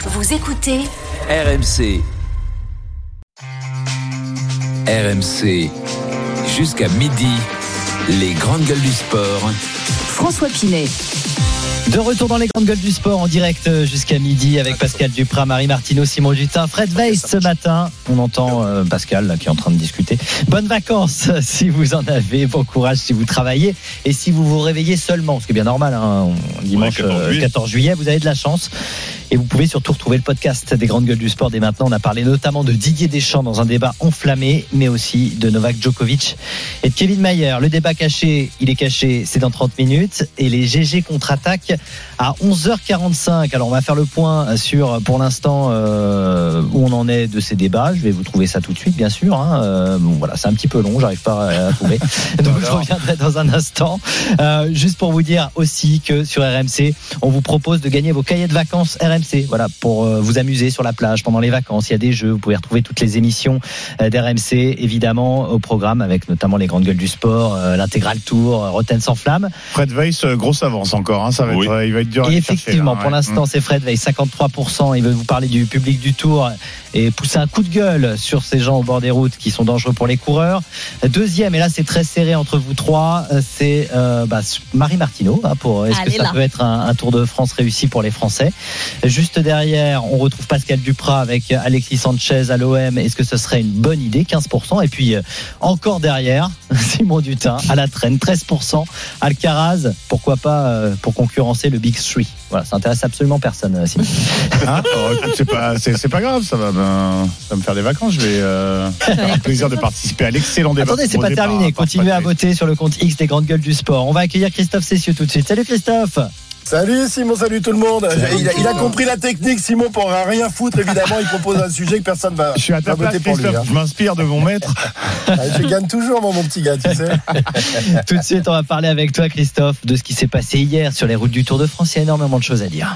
Vous écoutez RMC. RMC. Jusqu'à midi, les grandes gueules du sport. François Pinet. De retour dans les grandes gueules du sport en direct jusqu'à midi avec Pascal Duprat, Marie Martineau, Simon Dutin, Fred Weiss ce matin. On entend Pascal là, qui est en train de discuter. Bonnes vacances si vous en avez, bon courage si vous travaillez et si vous vous réveillez seulement, ce qui est bien normal, hein, dimanche 14 juillet, vous avez de la chance. Et vous pouvez surtout retrouver le podcast des grandes gueules du sport dès maintenant. On a parlé notamment de Didier Deschamps dans un débat enflammé, mais aussi de Novak Djokovic et de Kevin Mayer. Le débat caché, il est caché, c'est dans 30 minutes. Et les GG contre-attaquent à 11h45. Alors on va faire le point sur, pour l'instant, où on en est de ces débats. Je vais vous trouver ça tout de suite, bien sûr. Bon voilà, c'est un petit peu long, j'arrive pas à trouver. Donc je reviendrai dans un instant. Juste pour vous dire aussi que sur RMC, on vous propose de gagner vos cahiers de vacances RMC. Voilà, pour vous amuser sur la plage pendant les vacances. Il y a des jeux, vous pouvez retrouver toutes les émissions d'RMC évidemment au programme avec notamment les grandes gueules du sport, l'intégral tour, Rotten sans flamme. Fred Weiss, grosse avance encore, hein, ça va être, il va être dur à et chercher, effectivement, pour l'instant, c'est Fred Weiss, 53%. Il veut vous parler du public du Tour et pousser un coup de gueule sur ces gens au bord des routes qui sont dangereux pour les coureurs. Deuxième, et là c'est très serré entre vous trois, c'est Marie Martineau. Pour est-ce que ça peut être un Tour de France réussi pour les Français? Juste derrière, on retrouve Pascal Duprat avec Alexis Sanchez à l'OM. Est-ce que ce serait une bonne idée? 15%. Et puis, encore derrière, Simon Dutin à la traîne, 13%. Alcaraz, pourquoi pas pour concurrencer le Big Three. Voilà, ça intéresse absolument personne, Simon. Écoute, c'est pas grave, ça va me faire des vacances. Je vais avoir le plaisir de participer à l'excellent débat. Attendez, c'est pas terminé. Continuez à voter sur le compte X des grandes gueules du sport. On va accueillir Christophe Cessieux tout de suite. Salut Christophe. Salut Simon, salut tout le monde. Il a compris la technique, Simon, pour rien foutre, évidemment. Il propose un sujet que personne va, je suis à ta place, voter pour lui. Je m'inspire de mon maître. Je gagne toujours, mon petit gars, tu sais. Tout de suite, on va parler avec toi, Christophe, de ce qui s'est passé hier sur les routes du Tour de France. Il y a énormément de choses à dire.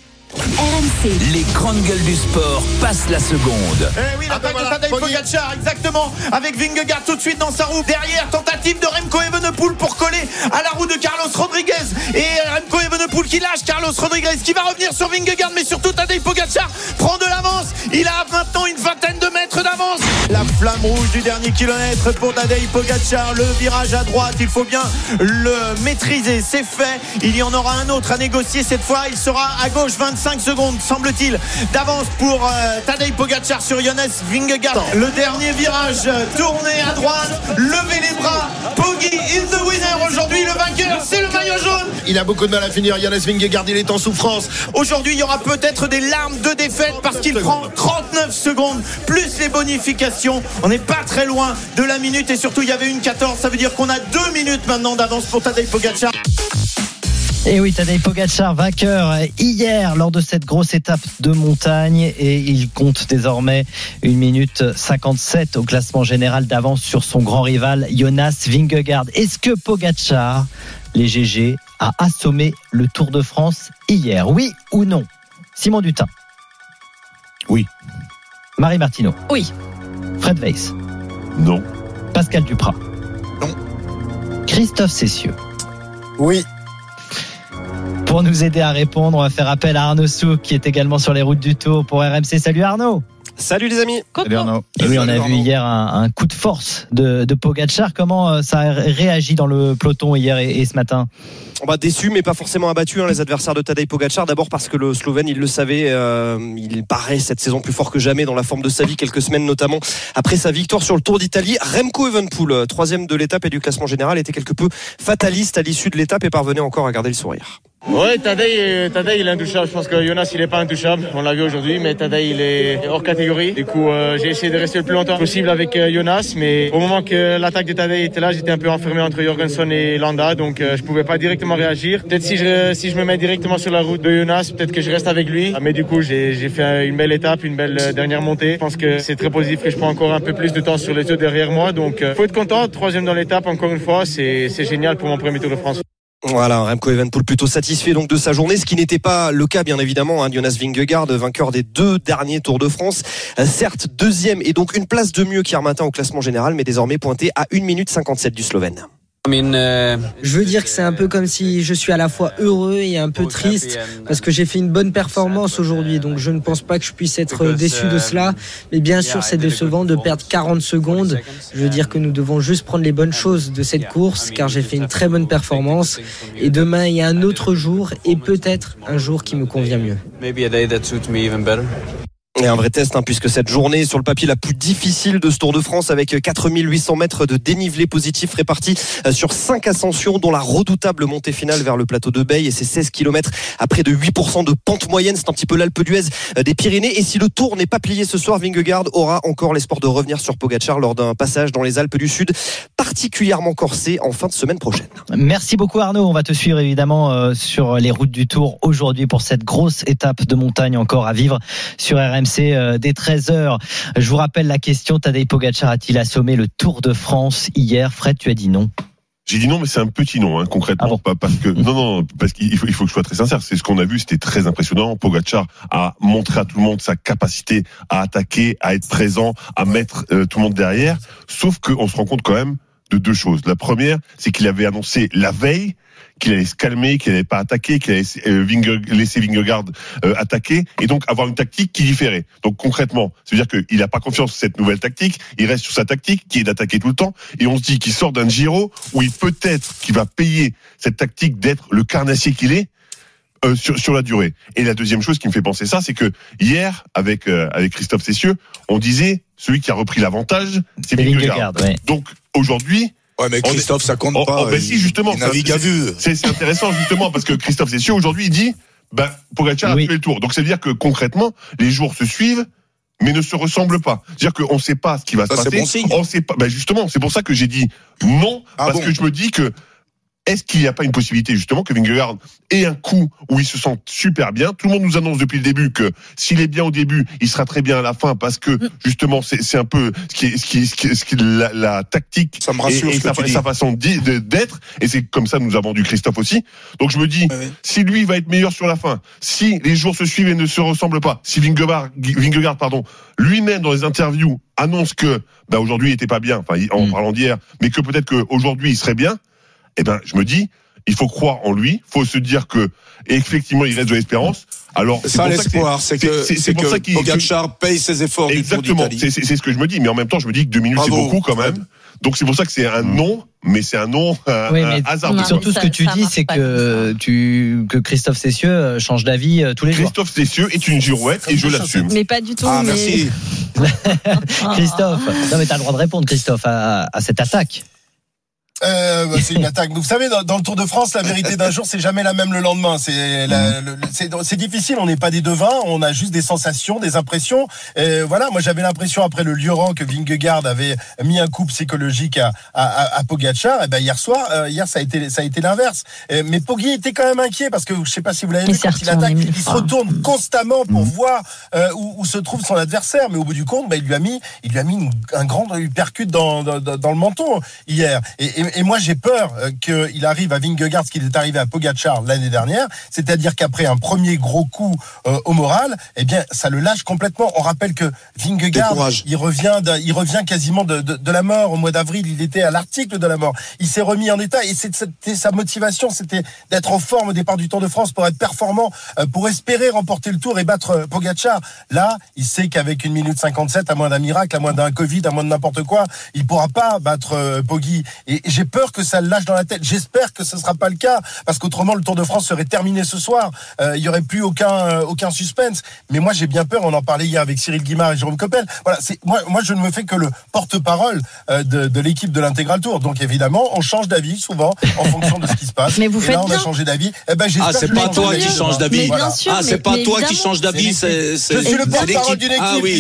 RMC. Les grandes gueules du sport passent la seconde. Eh oui, l'attaque de Tadej Pogačar, exactement, avec Vingegaard tout de suite dans sa roue. Derrière, tentative de Remco Evenepoel pour coller à la roue de Carlos Rodriguez. Et Remco Evenepoel qui lâche Carlos Rodriguez, qui va revenir sur Vingegaard, mais surtout Tadej Pogačar prend de l'avance. Il a maintenant une vingtaine de mètres d'avance. La flamme rouge du dernier kilomètre pour Tadej Pogačar. Le virage à droite, il faut bien le maîtriser, c'est fait. Il y en aura un autre à négocier cette fois. Il sera à gauche, 25 secondes, semble-t-il, d'avance pour Tadej Pogačar sur Jonas Vingegaard. Le dernier virage, tourné à droite, levez les bras. Poggi is the winner aujourd'hui. Le vainqueur, c'est le maillot jaune. Il a beaucoup de mal à finir, Jonas Vingegaard, il est en souffrance. Aujourd'hui, il y aura peut-être des larmes de défaite parce qu'il prend 39 secondes, plus les bonifications. On n'est pas très loin de la minute et surtout, il y avait une 14. Ça veut dire qu'on a 2 minutes maintenant d'avance pour Tadej Pogačar. Et oui, Tadej Pogačar vainqueur hier lors de cette grosse étape de montagne et il compte désormais 1 minute 57 au classement général d'avance sur son grand rival Jonas Vingegaard. Est-ce que Pogačar, les GG, a assommé le Tour de France hier? Oui ou non? Simon Dutin? Oui. Marie Martineau? Oui. Fred Weiss? Non. Pascal Duprat? Non. Christophe Cessieux? Oui. Pour nous aider à répondre, on va faire appel à Arnaud Souk qui est également sur les routes du Tour pour RMC. Salut Arnaud. Salut les amis. Salut Arnaud. Et oui, on a vu hier un coup de force de Pogačar. Comment ça a réagi dans le peloton hier et ce matin? Déçu mais pas forcément abattu, les adversaires de Tadej Pogačar. D'abord parce que le Slovène, il le savait, il paraît cette saison plus fort que jamais dans la forme de sa vie, quelques semaines notamment après sa victoire sur le Tour d'Italie. Remco Evenepoel, 3e de l'étape et du classement général, était quelque peu fataliste à l'issue de l'étape et parvenait encore à garder le sourire. Ouais, Tadej il est intouchable. Je pense que Jonas il est pas intouchable. On l'a vu aujourd'hui, mais Tadej il est hors catégorie. Du coup, j'ai essayé de rester le plus longtemps possible avec Jonas, mais au moment que l'attaque de Tadej était là, j'étais un peu enfermé entre Jorgensen et Landa, donc je pouvais pas directement réagir. Peut-être si je me mets directement sur la route de Jonas, peut-être que je reste avec lui. Mais du coup, j'ai fait une belle étape, une belle dernière montée. Je pense que c'est très positif que je prends encore un peu plus de temps sur les deux derrière moi. Donc, faut être content. 3e dans l'étape, encore une fois, c'est génial pour mon premier Tour de France. Voilà, Remco Evenepoel plutôt satisfait donc de sa journée, ce qui n'était pas le cas bien évidemment. Jonas Vingegaard, vainqueur des 2 derniers Tours de France, certes 2e et donc une place de mieux qu'hier matin au classement général, mais désormais pointé à 1 minute 57 du Slovène. Je veux dire que c'est un peu comme si je suis à la fois heureux et un peu triste parce que j'ai fait une bonne performance aujourd'hui, donc je ne pense pas que je puisse être déçu de cela, mais bien sûr c'est décevant de perdre 40 secondes. Je veux dire que nous devons juste prendre les bonnes choses de cette course car j'ai fait une très bonne performance et demain il y a un autre jour et peut-être un jour qui me convient mieux. Et un vrai test, puisque cette journée sur le papier la plus difficile de ce Tour de France, avec 4800 mètres de dénivelé positif répartis sur 5 ascensions, dont la redoutable montée finale vers le plateau de Beille et ses 16 km à près de 8% de pente moyenne. C'est un petit peu l'Alpe d'Huez des Pyrénées. Et si le Tour n'est pas plié ce soir, Vingegaard aura encore l'espoir de revenir sur Pogačar lors d'un passage dans les Alpes du Sud, particulièrement corsé en fin de semaine prochaine. Merci beaucoup Arnaud, on va te suivre évidemment sur les routes du Tour aujourd'hui pour cette grosse étape de montagne encore à vivre sur RMC dès 13h. Je vous rappelle la question, Tadej Pogačar a-t-il assommé le Tour de France hier? Fred, tu as dit non. J'ai dit non, mais c'est un petit non, concrètement. Ah bon. Pas parce que parce qu'il faut que je sois très sincère. C'est ce qu'on a vu, c'était très impressionnant. Pogačar a montré à tout le monde sa capacité à attaquer, à être présent, à mettre tout le monde derrière. Sauf qu'on se rend compte quand même de deux choses. La première, c'est qu'il avait annoncé la veille qu'il allait se calmer, qu'il n'allait pas attaquer, qu'il allait laisser Vingegaard attaquer, et donc avoir une tactique qui différait. Donc concrètement, c'est-à-dire qu'il n'a pas confiance en cette nouvelle tactique, il reste sur sa tactique qui est d'attaquer tout le temps, et on se dit qu'il sort d'un Giro où qu'il va payer cette tactique d'être le carnassier qu'il est sur la durée. Et la deuxième chose qui me fait penser ça, c'est que hier, avec Christophe Cessieux, on disait celui qui a repris l'avantage, c'est Vingegaard. Ouais. Donc aujourd'hui, ouais, mais Christophe, ça compte pas. Ben si, justement. Il navigue à vue. C'est intéressant, justement, parce que Christophe Cessieux, aujourd'hui, il dit, Pogačar a fait le tour. Donc, ça veut dire que, concrètement, les jours se suivent, mais ne se ressemblent pas. C'est-à-dire qu'on ne sait pas ce qui va se passer. Bon signe. On sait pas. Justement, c'est pour ça que j'ai dit non, parce que je me dis que, est-ce qu'il n'y a pas une possibilité justement que Vingegaard ait un coup où il se sent super bien? Tout le monde nous annonce depuis le début que s'il est bien au début, il sera très bien à la fin parce que justement c'est un peu ce qui la tactique ça me rassure et sa façon d'être, et c'est comme ça que nous a vendu Christophe aussi. Donc je me dis si lui va être meilleur sur la fin, si les jours se suivent et ne se ressemblent pas, si Vingegaard lui-même dans les interviews annonce que aujourd'hui il était pas bien, en parlant d'hier, mais que peut-être qu'aujourd'hui il serait bien. Eh je me dis, il faut croire en lui, faut se dire que, effectivement, il reste de l'espérance. Alors, ça, l'espoir, c'est que Pogačar paye ses efforts. Exactement. C'est ce que je me dis, mais en même temps, je me dis que 2 minutes, c'est beaucoup quand même. Donc, c'est pour ça que c'est un non, mais c'est un non, hasardeux. Surtout, ce que tu dis, c'est que Christophe Cessieux change d'avis tous les jours. Christophe Cessieux est une girouette et je l'assume. Mais pas du tout. Merci. Christophe. Non, mais t'as le droit de répondre, Christophe, à cette attaque. C'est une attaque. Vous savez, dans le Tour de France, la vérité d'un jour, c'est jamais la même le lendemain. C'est difficile. On n'est pas des devins. On a juste des sensations, des impressions. Voilà. Moi, j'avais l'impression après le Lioran que Vingegaard avait mis un coup psychologique à Pogačar. Et hier ça a été l'inverse. Mais Poggi était quand même inquiet parce que je sais pas si vous l'avez vu quand il attaque, il se retourne constamment pour voir où se trouve son adversaire. Mais au bout du compte, il lui a mis un grand uppercut dans le menton hier. Et moi, j'ai peur qu'il arrive à Vingegaard ce qu'il est arrivé à Pogačar l'année dernière, c'est-à-dire qu'après un premier gros coup au moral, ça le lâche complètement. On rappelle que Vingegaard, il revient quasiment de la mort. Au mois d'avril, il était à l'article de la mort. Il s'est remis en état et c'était sa motivation, c'était d'être en forme au départ du Tour de France pour être performant, pour espérer remporter le Tour et battre Pogačar. Là, il sait qu'avec 1 minute 57, à moins d'un miracle, à moins d'un Covid, à moins de n'importe quoi, il pourra pas battre Poggi. Et j'ai peur que ça le lâche dans la tête. J'espère que ce sera pas le cas, parce qu'autrement le Tour de France serait terminé ce soir. Il y aurait plus aucun suspense. Mais moi j'ai bien peur. On en parlait hier avec Cyril Guimard et Jérôme Coppel. Voilà, moi je ne me fais que le porte-parole de l'équipe de l'Intégral Tour. Donc évidemment, on change d'avis souvent en fonction de ce qui se passe. Mais vous faites là, on bien. a changé d'avis. C'est pas toi qui change d'avis. C'est pas toi qui change d'avis. Je suis le porte-parole d'une équipe. Ah oui.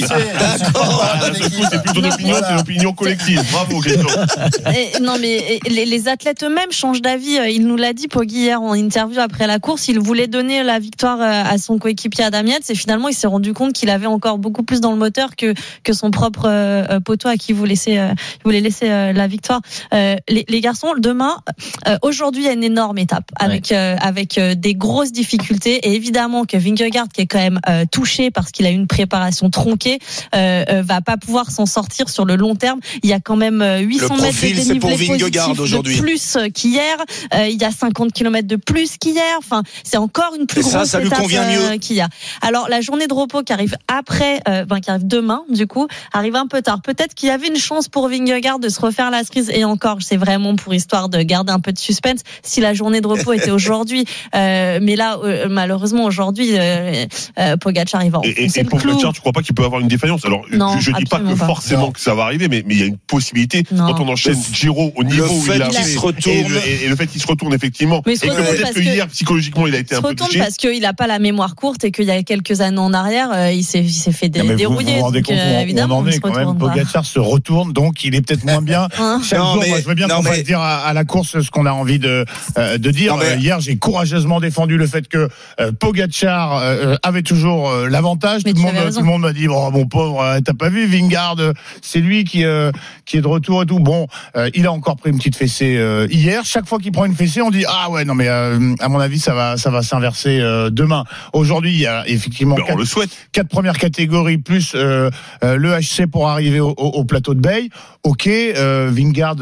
C'est plus ton opinion, c'est l'opinion collective. Bravo, Christophe. Non, mais les athlètes eux-mêmes changent d'avis. Il nous l'a dit, Poggi, hier en interview après la course. Il voulait donner la victoire à son coéquipier Adam Yates et finalement il s'est rendu compte qu'il avait encore beaucoup plus dans le moteur que son propre poteau à qui il voulait laisser la victoire. Les garçons, demain, aujourd'hui il y a une énorme étape avec des grosses difficultés, et évidemment que Vingegaard, qui est quand même touché parce qu'il a une préparation tronquée, va pas pouvoir s'en sortir sur le long terme. Il y a quand même 800 mètres de dénivelé positif. Vingegaard aujourd'hui. Plus qu'hier, il y a 50 km de plus qu'hier. Enfin, c'est encore une plus grosse ça lui étape convient mieux. qu'il y a. Alors la journée de repos qui arrive après, qui arrive demain, du coup, arrive un peu tard. Peut-être qu'il y avait une chance pour Vingegaard de se refaire la cerise, et encore, c'est vraiment pour histoire de garder un peu de suspense. Si la journée de repos était aujourd'hui, mais là, malheureusement aujourd'hui, Pogacar il va enfoncer le clou. Pogacar, tu crois pas qu'il peut avoir une défaillance? Alors, non, je dis pas que forcément que ça va arriver, mais il y a une possibilité. Non. Quand on enchaîne Giro au niveau où il a fait, se retourne, et le fait qu'il se retourne effectivement, mais et que peut-être que hier psychologiquement il a été un peu touché. Il se retourne parce qu'il a pas la mémoire courte et qu'il y a quelques années en arrière, il s'est fait dérouiller. Vous vous rendez compte, évidemment, on en est quand même. Pogacar se retourne, donc il est peut-être moins bien. Chaque jour, moi, je veux bien qu'on va dire à la course ce qu'on a envie de dire. Hier, j'ai courageusement défendu le fait que Pogacar avait toujours l'avantage. Tout le monde m'a dit, oh, mon pauvre, t'as pas vu Vingegaard, c'est lui qui est de retour et tout. Bon, il a encore pris une petite fessée hier. Chaque fois qu'il prend une fessée, on dit, ah ouais, non mais à mon avis, ça va s'inverser demain. Aujourd'hui, il y a effectivement on le souhaite. 4 premières catégories plus le HC pour arriver au plateau de Bay. Ok, Vingegaard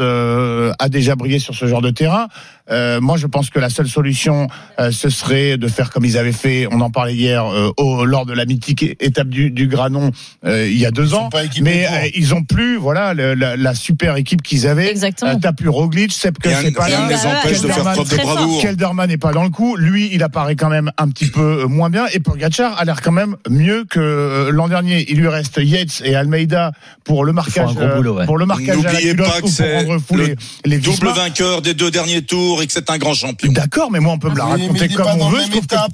a déjà brillé sur ce genre de terrain. Moi, je pense que la seule solution, ce serait de faire comme ils avaient fait. On en parlait hier lors de la mythique étape du Granon il y a 2 ans. Mais ils ont plus, voilà, la super équipe qu'ils avaient. Exactement. T'as plus Roglic, Sepke c'est pas là. Les empêche de faire preuve de bravoure. Kelderman n'est pas dans le coup. Lui, il apparaît quand même un petit peu moins bien. Et Pogacar a l'air quand même mieux que l'an dernier. Il lui reste Yates et Almeida pour le marquage. Pour le marquage. N'oubliez pas que c'est les double vainqueur des 2 derniers tours et que c'est un grand champion. D'accord, mais moi on peut me la raconter comme on veut.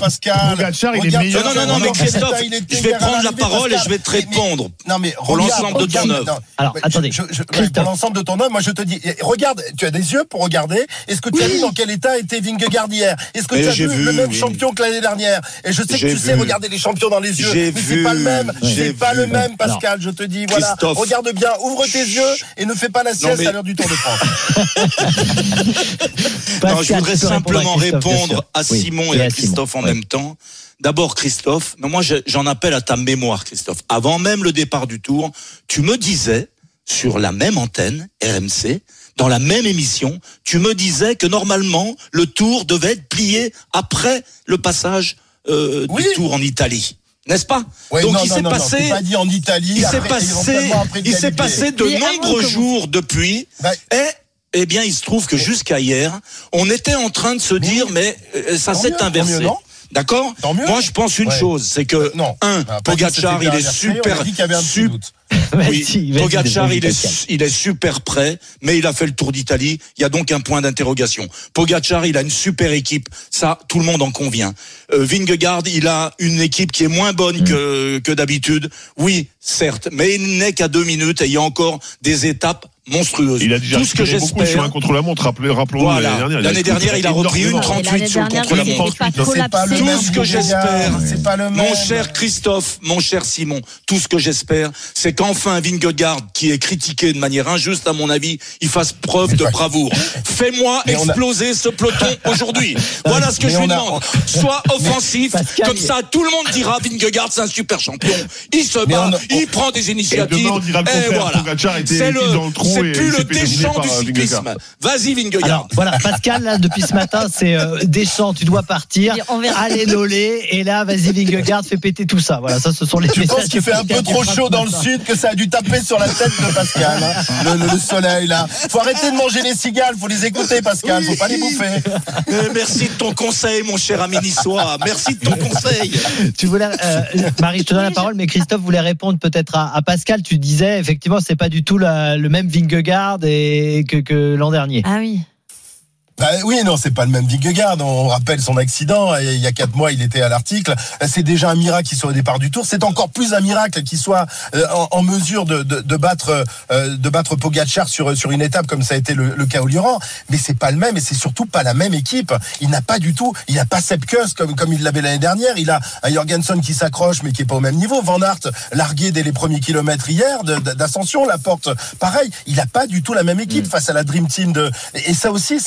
Pascal, il est meilleur. Non, mais Christophe, je vais prendre la parole et je vais te répondre. Non, mais pour l'ensemble de ton œuvre. Alors, attendez. Pour l'ensemble de ton œuvre, moi je te dis, regarde, tu as des yeux pour regarder. Est-ce que tu as vu dans quel état était Vingegaard hier? Est-ce que tu as vu le même champion que l'année dernière? Et je sais que tu sais regarder les champions dans les yeux, mais c'est pas le même. C'est pas le même, Pascal. Je te dis, voilà, regarde bien, ouvre tes yeux et ne fais pas la sieste à l'heure du Tour de France. Non, je voudrais simplement répondre à Simon et à Christophe en même temps. D'abord, Christophe, moi j'en appelle à ta mémoire, Christophe. Avant même le départ du Tour, tu me disais, sur la même antenne, RMC, dans la même émission, tu me disais que normalement, le Tour devait être plié après le passage du Tour en Italie. N'est-ce pas? Donc il s'est passé, pas dit en Italie, il s'est passé de nombreux jours depuis, eh bien, il se trouve que jusqu'à hier, on était en train de se dire, mais ça s'est inversé. D'accord? Moi, je pense une chose, c'est que, Pogacar, il est super. Oui, Pogacar, il est super prêt, mais il a fait le Tour d'Italie. Il y a donc un point d'interrogation. Pogacar, il a une super équipe. Ça, tout le monde en convient. Vingegaard, il a une équipe qui est moins bonne que d'habitude. Oui, certes, mais il n'est qu'à 2 minutes et il y a encore des étapes monstrueuses. Il a déjà récupéré beaucoup sur un contre-la-montre, rappelons-nous voilà. L'année dernière, il a repris une 38 sur le contre-la-montre. Tout ce que j'espère, mon cher Christophe, mon cher Simon, tout ce que j'espère, c'est qu'enfin Vingegaard, qui est critiqué de manière injuste à mon avis, il fasse preuve de bravoure. Fais-moi exploser ce peloton aujourd'hui. Voilà ce que je lui demande. Sois offensif, comme ça tout le monde dira Vingegaard c'est un super champion. Il se bat, il prend des initiatives. Et voilà. C'est plus le Deschamps du cyclisme. Vas-y Vingegaard. Alors voilà, Pascal, là, depuis ce matin, c'est Deschamps, tu dois partir. Allez Lolé, et là, vas-y Vingegaard, fais péter tout ça. Voilà, ça ce sont les messages. Je pense qu'il fait un peu trop chaud dans le sud, que ça a dû taper sur la tête de Pascal. Le soleil là. Faut arrêter de manger les cigales, faut les écouter Pascal, faut pas les bouffer. Merci de ton conseil, mon cher ami niçois. Merci de ton conseil. Tu voulais, Marie, je te donne la parole, mais Christophe voulait répondre peut-être à Pascal. Tu disais effectivement, c'est pas du tout le même Vingegaard que l'an dernier. Ah oui. Oui, non, c'est pas le même Vingegaard. On rappelle son accident. Il y a 4 mois, il était à l'article. C'est déjà un miracle qu'il soit au départ du Tour. C'est encore plus un miracle qu'il soit en mesure de battre Pogacar sur une étape comme ça a été le cas au Lioran. Mais c'est pas le même et c'est surtout pas la même équipe. Il n'a pas du tout. Il n'a pas Sepke comme il l'avait l'année dernière. Il a un Jorgensen qui s'accroche mais qui est pas au même niveau. Van Aert largué dès les premiers kilomètres hier d'ascension. Laporte, pareil. Il n'a pas du tout la même équipe face à la Dream Team et ça aussi, ça compte.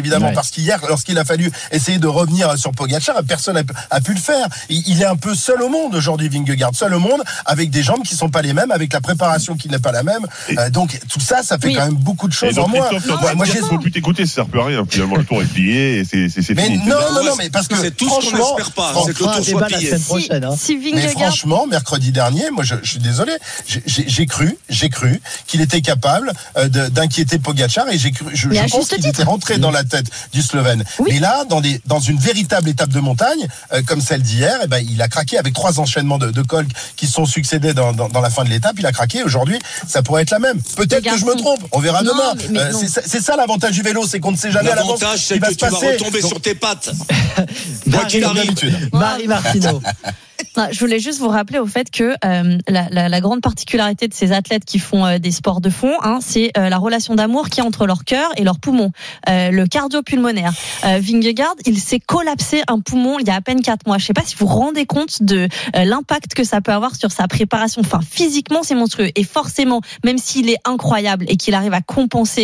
évidemment, parce qu'hier, lorsqu'il a fallu essayer de revenir sur Pogačar, personne a pu le faire. Il est un peu seul au monde aujourd'hui, Vingegaard, seul au monde, avec des jambes qui sont pas les mêmes, avec la préparation qui n'est pas la même. Donc tout ça fait quand même beaucoup de choses en moins. Moi, il faut plus t'écouter, ça sert plus à rien. Finalement, le tour est plié et c'est fini. Non, mais parce que c'est tout ce qu'on n'espère pas, c'est que le tour soit plié. Mais franchement, mercredi dernier, moi, je suis désolé, j'ai cru qu'il était capable d'inquiéter Pogačar et je pense qu'il était rentré dans la tête du Slovène. Mais là, dans une véritable étape de montagne, comme celle d'hier, il a craqué avec 3 enchaînements de cols qui se sont succédés dans la fin de l'étape. Il a craqué. Aujourd'hui, ça pourrait être la même. Peut-être que je me trompe. On verra demain. C'est ça l'avantage du vélo, c'est qu'on ne sait jamais à l'avance ce qui va se passer. L'avantage, c'est que tu vas retomber sur tes pattes. Quoi qu'il arrive. Marie Martineau. Je voulais juste vous rappeler au fait que la grande particularité de ces athlètes qui font des sports de fond, c'est la relation d'amour qu'il y a entre leur cœur et leur poumon, le cardio-pulmonaire. Vingegaard, il s'est collapsé un poumon il y a à peine 4 mois. Je ne sais pas si vous vous rendez compte de l'impact que ça peut avoir sur sa préparation. Enfin, physiquement, c'est monstrueux. Et forcément, même s'il est incroyable et qu'il arrive à compenser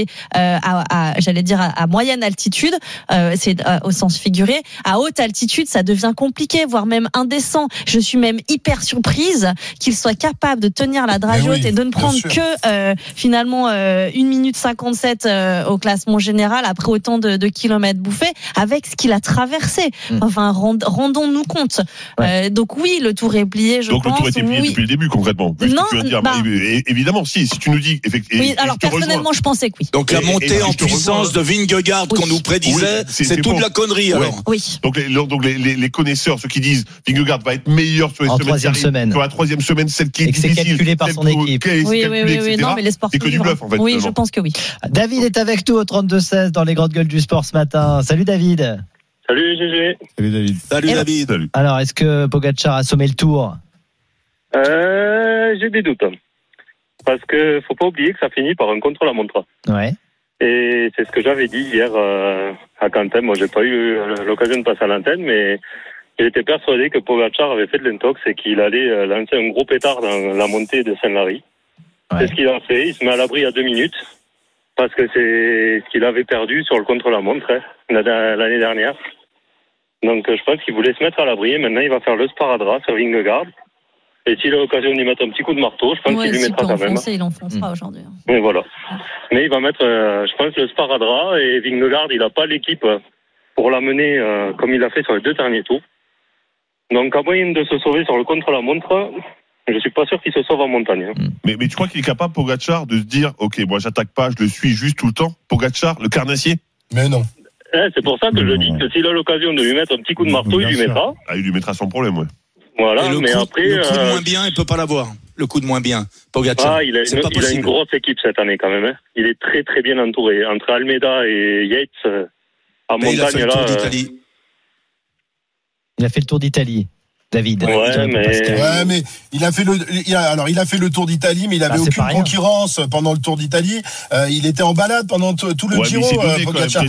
à moyenne altitude, c'est au sens figuré, à haute altitude, ça devient compliqué, voire même indécent. Je suis même hyper surprise qu'il soit capable de tenir la dragée haute et de ne prendre que finalement 1 minute 57 au classement général après autant de kilomètres bouffés avec ce qu'il a traversé. Enfin, rendons-nous compte. Donc oui, le tour est plié, je pense. Donc le tour était plié depuis le début, concrètement. Non, évidemment, si tu nous dis... Oui, alors personnellement, je pensais que oui. Donc la montée en puissance de Vingegaard qu'on nous prédisait, c'est toute la connerie alors. Oui. Donc les connaisseurs, ceux qui disent Vingegaard va être meilleur sur les semaines sur la troisième semaine, celle qui est difficile, c'est calculé par son équipe. Oui, non, mais les sportifs, c'est que du bluff en fait. Oui, je pense que oui. David est avec nous au 32-16 dans les grandes gueules du sport ce matin. Salut David. Salut GG. Salut David. Salut David. Salut. Alors, est-ce que Pogačar a sommé le tour? J'ai des doutes. Parce que faut pas oublier que ça finit par un contre-la-montre. Ouais. Et c'est ce que j'avais dit hier à Quentin. Moi, j'ai pas eu l'occasion de passer à l'antenne, mais j'étais persuadé que Pogačar avait fait de l'intox et qu'il allait lancer un gros pétard dans la montée de Saint-Lary. Ouais. C'est ce qu'il a fait. Il se met à l'abri à 2 minutes parce que c'est ce qu'il avait perdu sur le contre-la-montre l'année dernière. Donc je pense qu'il voulait se mettre à l'abri et maintenant il va faire le sparadrap sur Vingegaard. Et s'il a l'occasion d'y mettre un petit coup de marteau, je pense qu'il lui mettra quand même. Il enfoncera aujourd'hui. Mais voilà. Mais il va mettre, je pense, le sparadrap et Vingegaard, il n'a pas l'équipe pour l'amener comme il l'a fait sur les 2 derniers tours. Donc, à moyen de se sauver sur le contre-la-montre, je suis pas sûr qu'il se sauve en montagne. Mais tu crois qu'il est capable, Pogačar, de se dire, ok, moi j'attaque pas, je le suis juste tout le temps, Pogačar, le carnassier? Mais non. C'est pour ça que je dis que s'il a l'occasion de lui mettre un petit coup de marteau, il lui mettra. Ah, il lui mettra sans problème, ouais. Voilà, mais après... Le coup de moins bien, il peut pas l'avoir. Le coup de moins bien, Pogačar. Il a une grosse équipe cette année quand même. Il est très très bien entouré. Entre Almeida et Yates, à montagne, il a fait le tour d'Italie. Il a fait le tour d'Italie. David. Mais il a fait le Tour d'Italie, mais il avait aucune concurrence pendant le Tour d'Italie. Il était en balade pendant tout le Giro. Pogačar.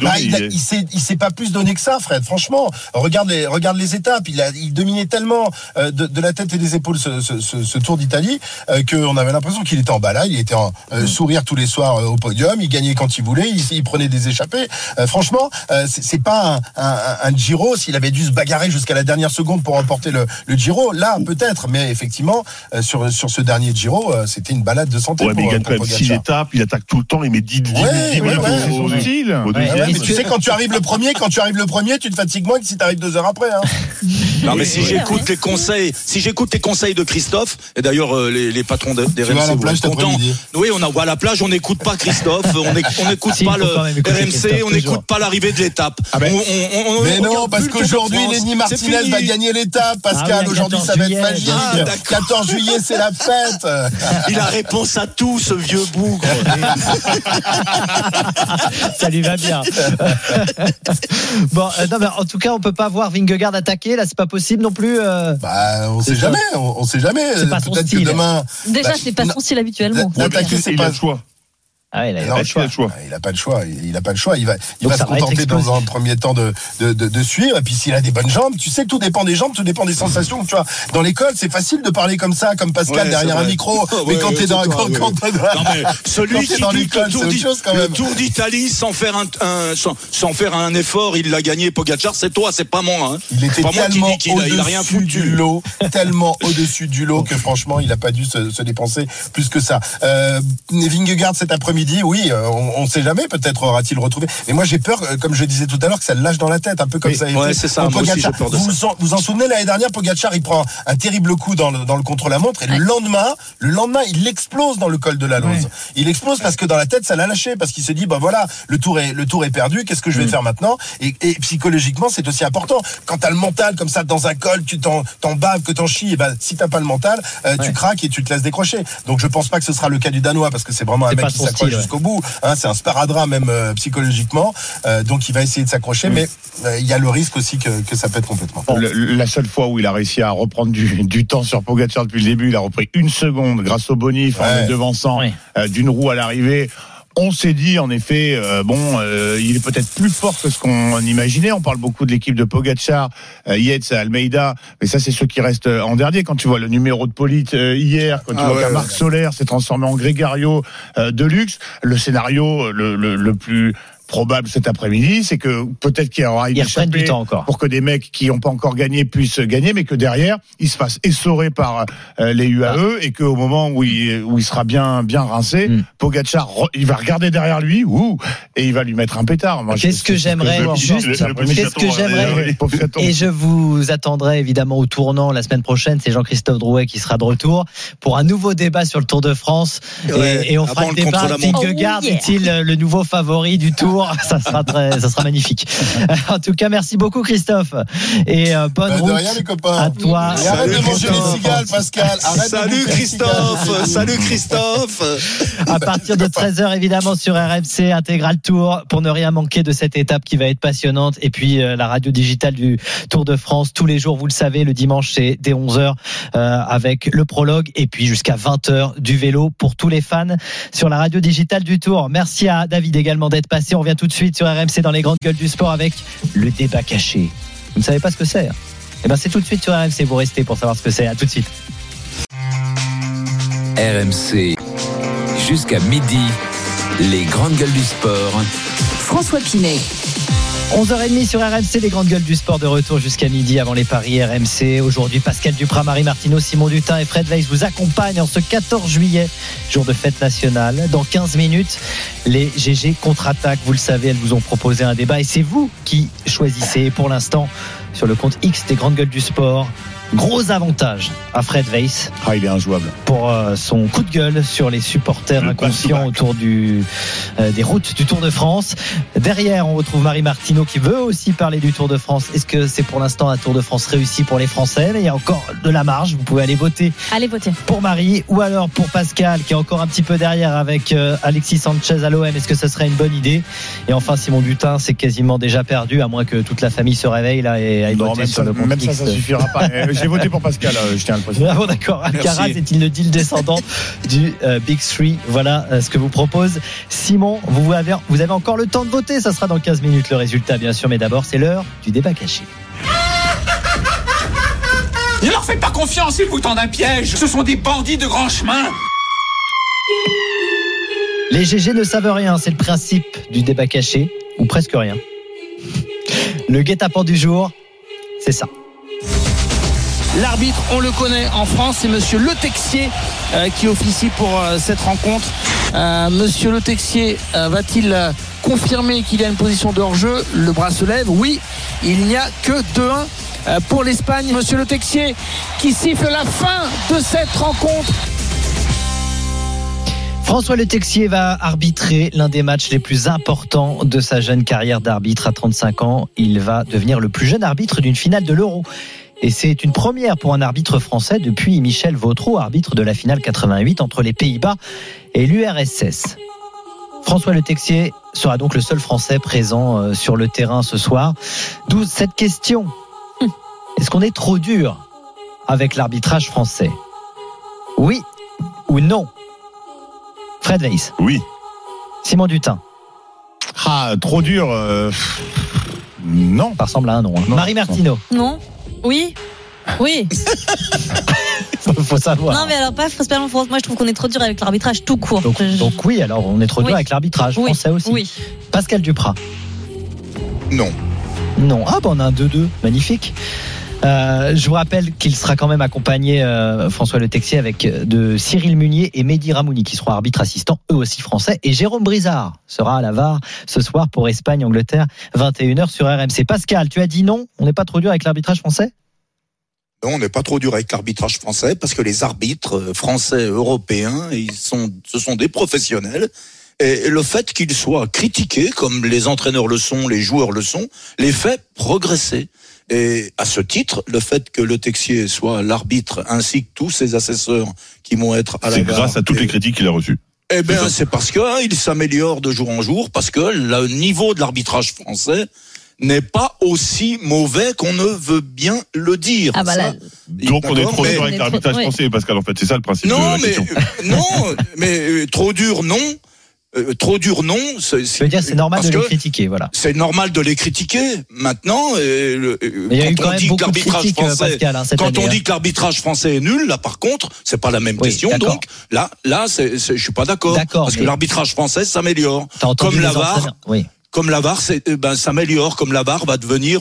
Il s'est pas plus donné que ça, Fred. Franchement, regarde les étapes. Il dominait tellement de la tête et des épaules ce Tour d'Italie qu'on avait l'impression qu'il était en balade. Il était en sourire tous les soirs au podium. Il gagnait quand il voulait. Il prenait des échappées. Franchement, c'est pas un Giro. S'il avait dû se bagarrer jusqu'à la dernière seconde pour remporter le Giro, là peut-être, mais effectivement sur ce dernier Giro, c'était une balade de santé. Ouais, mais il gagne quand même 6 étapes, il attaque tout le temps, il met 10 minutes au style. Mais tu sais, quand tu arrives le premier, tu te fatigues moins que si tu arrives 2 heures après. Non, mais si j'écoute les conseils de Christophe, et d'ailleurs les patrons des RMC vont être contents. Oui, on va à la plage, on n'écoute pas Christophe, on n'écoute pas le RMC, on n'écoute pas l'arrivée de l'étape. Mais non, parce qu'aujourd'hui Lenny Martinez va gagner l'étape. Pascal, aujourd'hui ça va être magique. 14 juillet, c'est la fête. Il a réponse à tout, ce vieux bougre. Ça lui va bien. Bon, non, mais en tout cas, on peut pas voir Vingegaard attaquer. Là, c'est pas possible non plus. On sait jamais. On sait jamais. C'est pas son Peut-être style. que demain. Déjà, c'est pas son style habituellement. L'attaquer, c'est pas le choix. Ah, il a pas le choix. Il a pas le choix. Il a pas le choix. Il va se contenter dans un premier temps de suivre. Et puis s'il a des bonnes jambes, tu sais, tout dépend des jambes, tout dépend des sensations que tu as. Dans l'école, c'est facile de parler comme ça, comme Pascal derrière un micro. Mais quand t'es dans celui qui dit que le Tour d'Italie sans faire un effort, il l'a gagné. Pogacar, c'est toi, c'est pas moi. Hein. Il était tellement au-dessus du lot, tellement au-dessus du lot que franchement, il a pas dû se dépenser plus que ça. Vingegaard cet après-midi. Oui, on ne sait jamais, peut-être aura-t-il retrouvé. Mais moi, j'ai peur, comme je disais tout à l'heure, que ça le lâche dans la tête, un peu comme ça a été. Ouais, c'est ça. Moi aussi, j'ai peur de ça. Vous en souvenez, l'année dernière, Pogacar, il prend un terrible coup dans le contre-la-montre et le lendemain, il explose dans le col de la Lose. Ouais. Il explose parce que dans la tête, ça l'a lâché, parce qu'il se dit, voilà, le tour est perdu, qu'est-ce que je vais faire maintenant? Et psychologiquement, c'est aussi important. Quand t'as le mental, comme ça, dans un col, tu t'en baves, que t'en chies, et si t'as pas le mental, tu craques et tu te laisses décrocher. Donc, je pense pas que ce sera le cas du Danois, parce que c'est vraiment un mec qui s'accroche jusqu'au bout. C'est un sparadrap même psychologiquement. Donc il va essayer de s'accrocher, mais il y a le risque aussi que ça pète complètement. La seule fois où il a réussi à reprendre du temps sur Pogacar depuis le début, il a repris 1 seconde grâce au bonif en le devançant d'une roue à l'arrivée. On s'est dit, en effet, il est peut-être plus fort que ce qu'on imaginait. On parle beaucoup de l'équipe de Pogacar, Yates, Almeida, mais ça, c'est ceux qui restent en dernier. Quand tu vois le numéro de Polite hier, quand tu vois que Marc Soler s'est transformé en Grégario de luxe, le scénario le plus probable cet après-midi, c'est que peut-être qu'il y aura une échappée pour que des mecs qui n'ont pas encore gagné puissent gagner, mais que derrière, ils se fassent essorer par les UAE et qu'au moment où il sera bien rincé, Pogacar, il va regarder derrière lui et il va lui mettre un pétard. Moi, qu'est-ce que j'aimerais et je vous attendrai évidemment au tournant la semaine prochaine, c'est Jean-Christophe Drouet qui sera de retour pour un nouveau débat sur le Tour de France et on fera le débat. Vingegaard est-il le nouveau favori du Tour? Ça sera magnifique. En tout cas, merci beaucoup Christophe et bonne route rien, les copains. À toi. Et arrête de manger les cigales, Pascal. Salut Christophe. À partir de 13h évidemment sur RMC Intégral Tour pour ne rien manquer de cette étape qui va être passionnante et puis la radio digitale du Tour de France tous les jours, vous le savez, le dimanche c'est dès 11h avec le prologue et puis jusqu'à 20h du vélo pour tous les fans sur la radio digitale du Tour. Merci à David également d'être passé. On revient tout de suite sur RMC dans les grandes gueules du sport avec le débat caché. Vous ne savez pas ce que c'est? C'est tout de suite sur RMC. Vous restez pour savoir ce que c'est. À tout de suite. RMC jusqu'à midi. Les grandes gueules du sport. François Pinet. 11h30 sur RMC, les grandes gueules du sport de retour jusqu'à midi avant les paris RMC. Aujourd'hui, Pascal Duprat, Marie Martineau, Simon Dutin et Fred Weiss vous accompagnent en ce 14 juillet, jour de fête nationale. Dans 15 minutes, les GG contre-attaquent. Vous le savez, elles vous ont proposé un débat et c'est vous qui choisissez. Pour l'instant, sur le compte X des grandes gueules du sport, gros avantage à Fred Weiss. Il est injouable. Pour son coup de gueule sur les supporters inconscients autour des routes du Tour de France. Derrière, on retrouve Marie Martineau qui veut aussi parler du Tour de France. Est-ce que c'est pour l'instant un Tour de France réussi pour les Français? Mais il y a encore de la marge. Vous pouvez aller voter. Allez voter. Pour Marie ou alors pour Pascal qui est encore un petit peu derrière avec Alexis Sanchez à l'OM. Est-ce que ce serait une bonne idée? Et enfin, Simon Dutin, c'est quasiment déjà perdu à moins que toute la famille se réveille là et aille voter sur le compte X. Même ça suffira pas. J'ai voté pour Pascal, je tiens à le préciser. Ah bon, d'accord. Alcaraz est-il le deal descendant du Big Three? Voilà ce que vous propose Simon. Vous avez encore le temps de voter. Ça sera dans 15 minutes le résultat, bien sûr. Mais d'abord, c'est l'heure du débat caché. Ne leur faites pas confiance, ils vous tendent un piège. Ce sont des bandits de grand chemin. Les GG ne savent rien. C'est le principe du débat caché, ou presque rien. Le guet-apens du jour, c'est ça. L'arbitre, on le connaît en France, c'est Monsieur Le Texier qui officie pour cette rencontre. Monsieur Le Texier va-t-il confirmer qu'il y a une position de hors-jeu? Le bras se lève, oui, il n'y a que 2-1 pour l'Espagne. Monsieur Le Texier qui siffle la fin de cette rencontre. François Le Texier va arbitrer l'un des matchs les plus importants de sa jeune carrière d'arbitre. À 35 ans, il va devenir le plus jeune arbitre d'une finale de l'Euro. Et c'est une première pour un arbitre français depuis Michel Vautreau, arbitre de la finale 88 entre les Pays-Bas et l'URSS. François Le Texier sera donc le seul Français présent sur le terrain ce soir. D'où cette question. Est-ce qu'on est trop dur avec l'arbitrage français? Oui ou non? Fred Weiss. Oui. Simon Dutin. Trop dur. Non. Ça ressemble à un non. Marie Martineau. Non. Oui. Faut savoir. Non, mais alors pas spécialement France. Moi, je trouve qu'on est trop dur avec l'arbitrage tout court. Donc oui, alors on est trop dur avec l'arbitrage français aussi. Oui. Pascal Duprat. Non. On a un 2-2. Magnifique. Je vous rappelle qu'il sera quand même accompagné, François Le Texier, de Cyril Munier et Mehdi Ramouni, qui seront arbitres assistants, eux aussi français. Et Jérôme Brizard sera à la VAR ce soir pour Espagne-Angleterre, 21h sur RMC. Pascal, tu as dit non, on n'est pas trop dur avec l'arbitrage français ? Non, on n'est pas trop dur avec l'arbitrage français parce que les arbitres français, européens, ce sont des professionnels. Et le fait qu'ils soient critiqués, comme les entraîneurs le sont, les joueurs le sont, les fait progresser. Et à ce titre, le fait que Le Texier soit l'arbitre ainsi que tous ses assesseurs qui vont être à la VAR. C'est grâce à toutes les critiques qu'il a reçues. Eh bien, c'est parce qu'il s'améliore de jour en jour, parce que le niveau de l'arbitrage français n'est pas aussi mauvais qu'on ne veut bien le dire. Donc on est trop dur avec l'arbitrage français, Pascal, en fait, c'est ça le principe de la question. Mais trop dur, non. Trop dur, non. Je veux dire, c'est normal de les critiquer, voilà. C'est normal de les critiquer. Maintenant, quand on dit que l'arbitrage français, Pascal, quand on dit que l'arbitrage français est nul, là, par contre, c'est pas la même question. D'accord. Donc, là, je suis pas d'accord. Parce que l'arbitrage français s'améliore. Comme la VAR. Comme la VAR s'améliore, comme la VAR va devenir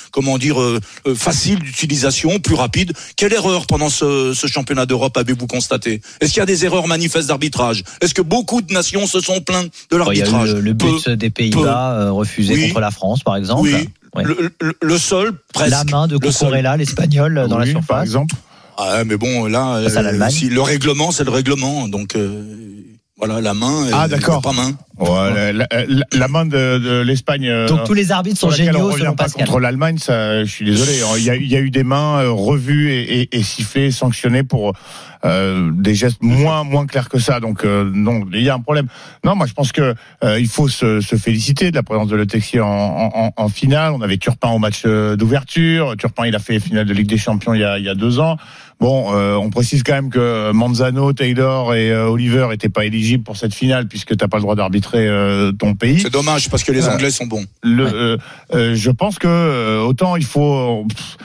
facile d'utilisation, plus rapide. Quelle erreur pendant ce championnat d'Europe avez-vous constaté ? Est-ce qu'il y a des erreurs manifestes d'arbitrage ? Est-ce que beaucoup de nations se sont plaintes de l'arbitrage ? Il y a eu le but des Pays-Bas refusé contre la France, par exemple. Oui. Le seul, presque. La main de Cucurella, l'Espagnol, dans la surface. Par exemple. Ah, mais bon, là, le règlement, c'est le règlement. Donc, voilà, la main, d'accord. Pas main. Ouais, la main de l'Espagne. Donc tous les arbitres sont géniaux. On revient pas contre l'Allemagne, ça, je suis désolé. Il y a eu des mains revues et sifflées, sanctionnées pour des gestes moins clairs que ça. Donc non, il y a un problème. Non, moi je pense que il faut se féliciter de la présence de Le Texier en finale. On avait Turpin au match d'ouverture. Turpin, il a fait finale de Ligue des Champions il y a 2 ans. Bon, on précise quand même que Manzano, Taylor et Oliver étaient pas éligibles pour cette finale puisque t'as pas le droit d'arbitrer ton pays. C'est dommage parce que les Anglais sont bons. Je pense que autant il faut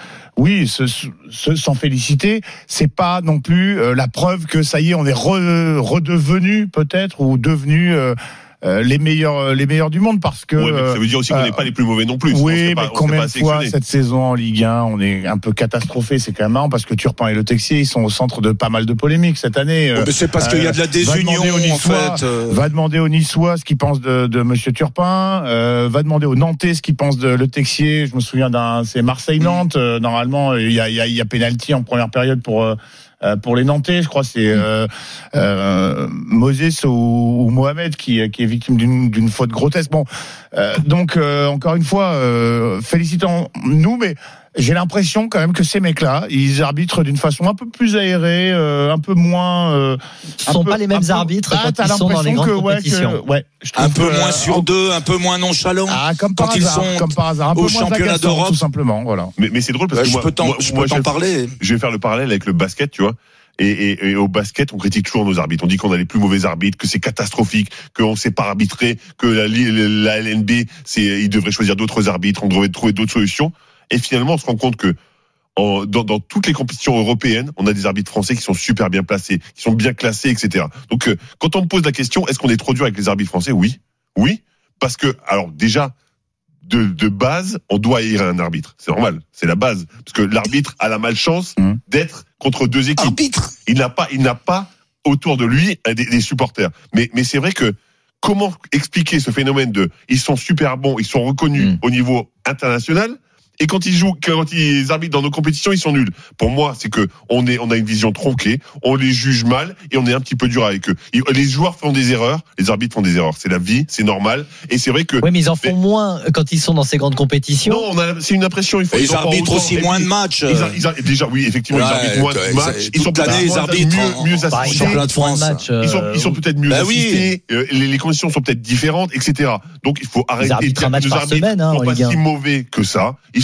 s'en féliciter, c'est pas non plus la preuve que ça y est, on est redevenu peut-être ou devenu les meilleurs du monde parce que. Oui, mais ça veut dire aussi qu'on n'est pas les plus mauvais non plus. Oui, mais combien de fois cette saison en Ligue 1, on est un peu catastrophé. C'est quand même marrant parce que Turpin et Le Texier, ils sont au centre de pas mal de polémiques cette année. Mais c'est parce qu'il y a de la désunion en fait. Va demander aux Niçois ce qu'ils pensent de Monsieur Turpin. Va demander aux Nantais ce qu'ils pensent de Le Texier. Je me souviens c'est Marseille-Nantes. Normalement, il y a pénalty en première période pour les Nantais, je crois c'est Moses ou Mohamed qui est victime d'une faute grotesque. Bon, donc encore une fois, félicitons-nous, mais j'ai l'impression quand même que ces mecs-là, ils arbitrent d'une façon un peu plus aérée, un peu moins. Ce sont pas les mêmes arbitres quand ils sont dans les grandes compétitions. Un peu moins sur deux, un peu moins nonchalant. Comme par hasard, un peu au moins championnat d'Europe, tout simplement. Voilà. Mais c'est drôle parce que je peux t'en parler. Je vais faire le parallèle avec le basket, tu vois. Et au basket, on critique toujours nos arbitres. On dit qu'on a les plus mauvais arbitres, que c'est catastrophique, qu'on ne sait pas arbitrer, que la LNB, ils devraient choisir d'autres arbitres, on devrait trouver d'autres solutions. Et finalement, on se rend compte que dans toutes les compétitions européennes, on a des arbitres français qui sont super bien placés, qui sont bien classés, etc. Donc, quand on me pose la question, est-ce qu'on est trop dur avec les arbitres français ? Oui, parce que, alors déjà, de base, on doit haïr un arbitre. C'est normal, c'est la base, parce que l'arbitre a la malchance d'être contre 2 équipes. Arbitre. Il n'a pas autour de lui des supporters. Mais c'est vrai que comment expliquer ce phénomène ils sont super bons, ils sont reconnus au niveau international, et quand ils arbitrent dans nos compétitions, ils sont nuls. Pour moi, c'est que on a une vision tronquée, on les juge mal et on est un petit peu dur avec eux. Les joueurs font des erreurs, les arbitres font des erreurs. C'est la vie, c'est normal. Et c'est vrai que. Oui, mais ils en font moins quand ils sont dans ces grandes compétitions. Non, c'est une impression. Ils arbitrent aussi moins de matchs. Déjà, oui, effectivement, ils arbitrent moins de matchs. Ils sont peut-être mieux assistés. Ils sont peut-être mieux assistés. Les conditions sont peut-être différentes, etc. Donc, il faut arrêter. Ils arbitrent un match par semaine, ils sont pas si mauvais que ça. Ils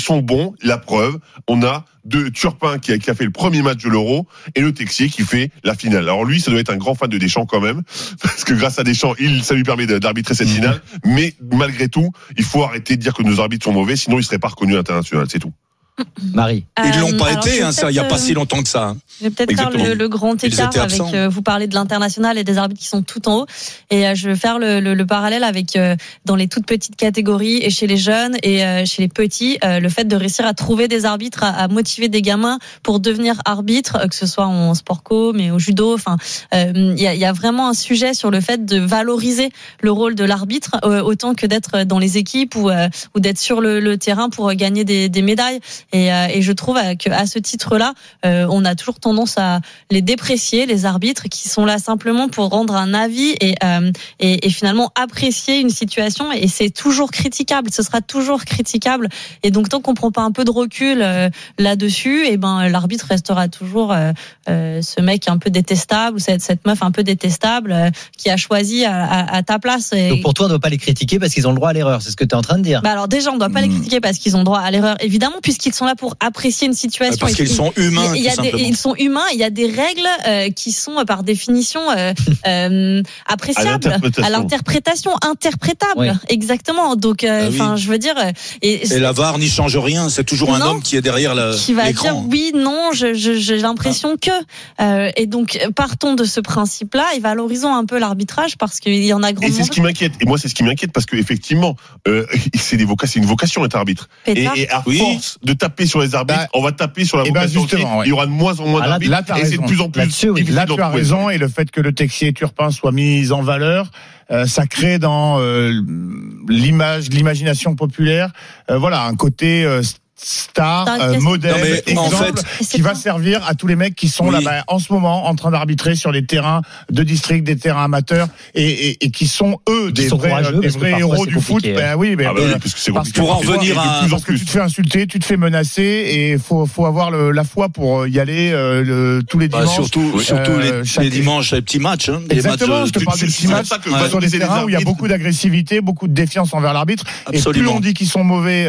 sont bons. La preuve, on a Turpin qui a fait le premier match de l'Euro et Le Texier qui fait la finale. Alors lui, ça doit être un grand fan de Deschamps quand même, parce que grâce à Deschamps, ça lui permet d'arbitrer cette finale. Mais malgré tout, il faut arrêter de dire que nos arbitres sont mauvais, sinon ils seraient pas reconnus à l'international, c'est tout. Marie. Ils l'ont pas été, ça, il y a pas si longtemps que ça. Je vais peut-être faire le grand écart avec vous parlez de l'international et des arbitres qui sont tout en haut, et je vais faire le parallèle avec dans les toutes petites catégories et chez les jeunes et chez les petits, le fait de réussir à trouver des arbitres, à motiver des gamins pour devenir arbitre, que ce soit en sport co mais au judo. Enfin, il y a vraiment un sujet sur le fait de valoriser le rôle de l'arbitre autant que d'être dans les équipes ou d'être sur le terrain pour gagner des médailles. Et je trouve qu'à ce titre-là, on a toujours tendance à les déprécier, les arbitres qui sont là simplement pour rendre un avis et finalement apprécier une situation. Et c'est toujours critiquable, ce sera toujours critiquable. Et donc tant qu'on prend pas un peu de recul là-dessus, et ben l'arbitre restera toujours ce mec un peu détestable ou cette meuf un peu détestable qui a choisi à ta place. Et... Donc pour toi, on ne doit pas les critiquer parce qu'ils ont le droit à l'erreur. C'est ce que tu es en train de dire. Bah alors déjà, on ne doit pas les critiquer parce qu'ils ont le droit à l'erreur, évidemment, puisqu'ils sont là pour apprécier une situation. Parce qu'ils sont humains. Ils sont humains. Il y a des règles qui sont par définition appréciables à l'interprétation, interprétables. Oui. Exactement. Donc, je veux dire. Et la VAR n'y change rien. C'est toujours un homme qui est derrière l'écran. Qui va dire oui, non. J'ai l'impression que. Et donc, partons de ce principe-là et valorisons un peu l'arbitrage parce qu'il y en a grandement. Et c'est ce qui m'inquiète. Et moi, c'est ce qui m'inquiète parce que effectivement, c'est une vocation d'être arbitre. Et à force de taper sur les arbitres, on va taper sur la vocation. Il y aura de moins en moins d'arbitres. Là, et c'est de plus en plus difficile. Là, tu as raison. Et le fait que Le Texier et Turpin soient mis en valeur, ça crée dans l'imagination populaire, un côté star, modèle, exemple, qui va servir à tous les mecs qui sont là en ce moment en train d'arbitrer sur les terrains de district, des terrains amateurs et qui sont eux des vrais héros du foot. Pour en revenir à parce que tu te fais insulter, tu te fais menacer et faut avoir la foi pour y aller tous les dimanches. Surtout les dimanches, les petits matchs. Exactement, je te parle des petits matchs sur des terrains où il y a beaucoup d'agressivité, beaucoup de défiance envers l'arbitre. Et plus on dit qu'ils sont mauvais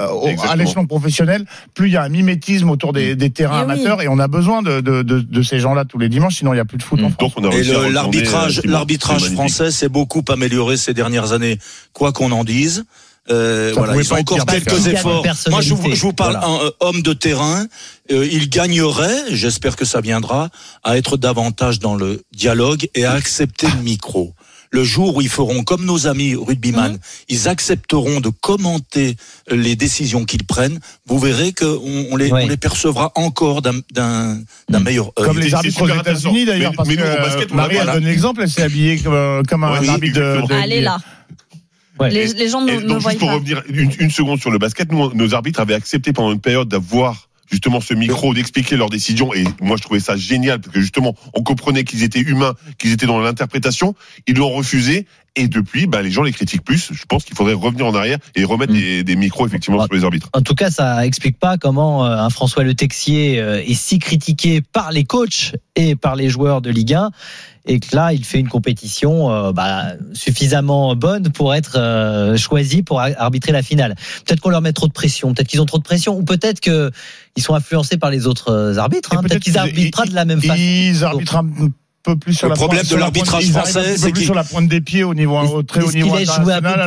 à l'échelon professionnel, plus il y a un mimétisme autour des terrains amateurs et on a besoin de ces gens-là tous les dimanches, sinon il n'y a plus de foot en France. Et l'arbitrage français s'est beaucoup amélioré ces dernières années, quoi qu'on en dise. Ils ont encore quelques efforts. Moi, je vous parle un homme de terrain. Il gagnerait, j'espère que ça viendra, à être davantage dans le dialogue et à accepter le micro. Le jour où ils feront comme nos amis rugbyman, ils accepteront de commenter les décisions qu'ils prennent, vous verrez qu'on les percevra encore d'un meilleur œil. Comme les arbitres aux États-Unis d'ailleurs, parce que Marie a donné l'exemple, elle s'est habillée comme un arbitre de... Allez là. Ouais. Les gens ne voient pas. Pour revenir une seconde sur le basket, nos arbitres avaient accepté pendant une période d'avoir justement ce micro, d'expliquer leurs décisions, et moi je trouvais ça génial parce que justement on comprenait qu'ils étaient humains, qu'ils étaient dans l'interprétation. Ils l'ont refusé et depuis les gens les critiquent plus. Je pense qu'il faudrait revenir en arrière et remettre des micros effectivement sur les arbitres. En tout cas, ça explique pas comment un François Le Texier est si critiqué par les coachs et par les joueurs de Ligue 1 et que là il fait une compétition suffisamment bonne pour être choisi pour arbitrer la finale. Peut-être qu'on leur met trop de pression, peut-être qu'ils ont trop de pression, ou peut-être que ils sont influencés par les autres arbitres. Peut-être qu'ils arbitrent pas de la même façon. Ils arbitrent un peu plus sur le problème de l'arbitrage français, c'est qu'ils sur la pointe des pieds au niveau très haut niveau international.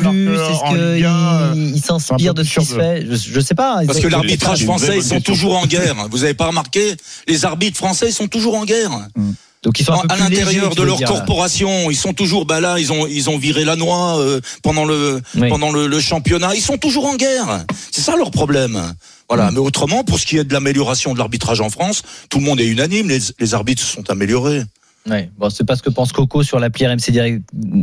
Est-ce qu'il s'inspire de ce qui se fait? Je sais pas. Parce que l'arbitrage français, ils sont toujours en guerre. Vous avez pas remarqué? Les arbitres français, ils sont toujours en guerre. Donc ils sont à l'intérieur de leur corporation, ils sont toujours là, ils ont viré Lannoy pendant le championnat, ils sont toujours en guerre. C'est ça leur problème. Voilà, mais autrement, pour ce qui est de l'amélioration de l'arbitrage en France, tout le monde est unanime, les arbitres se sont améliorés. Ouais, bon, c'est pas ce que pense Coco sur l'appli RMC Direct.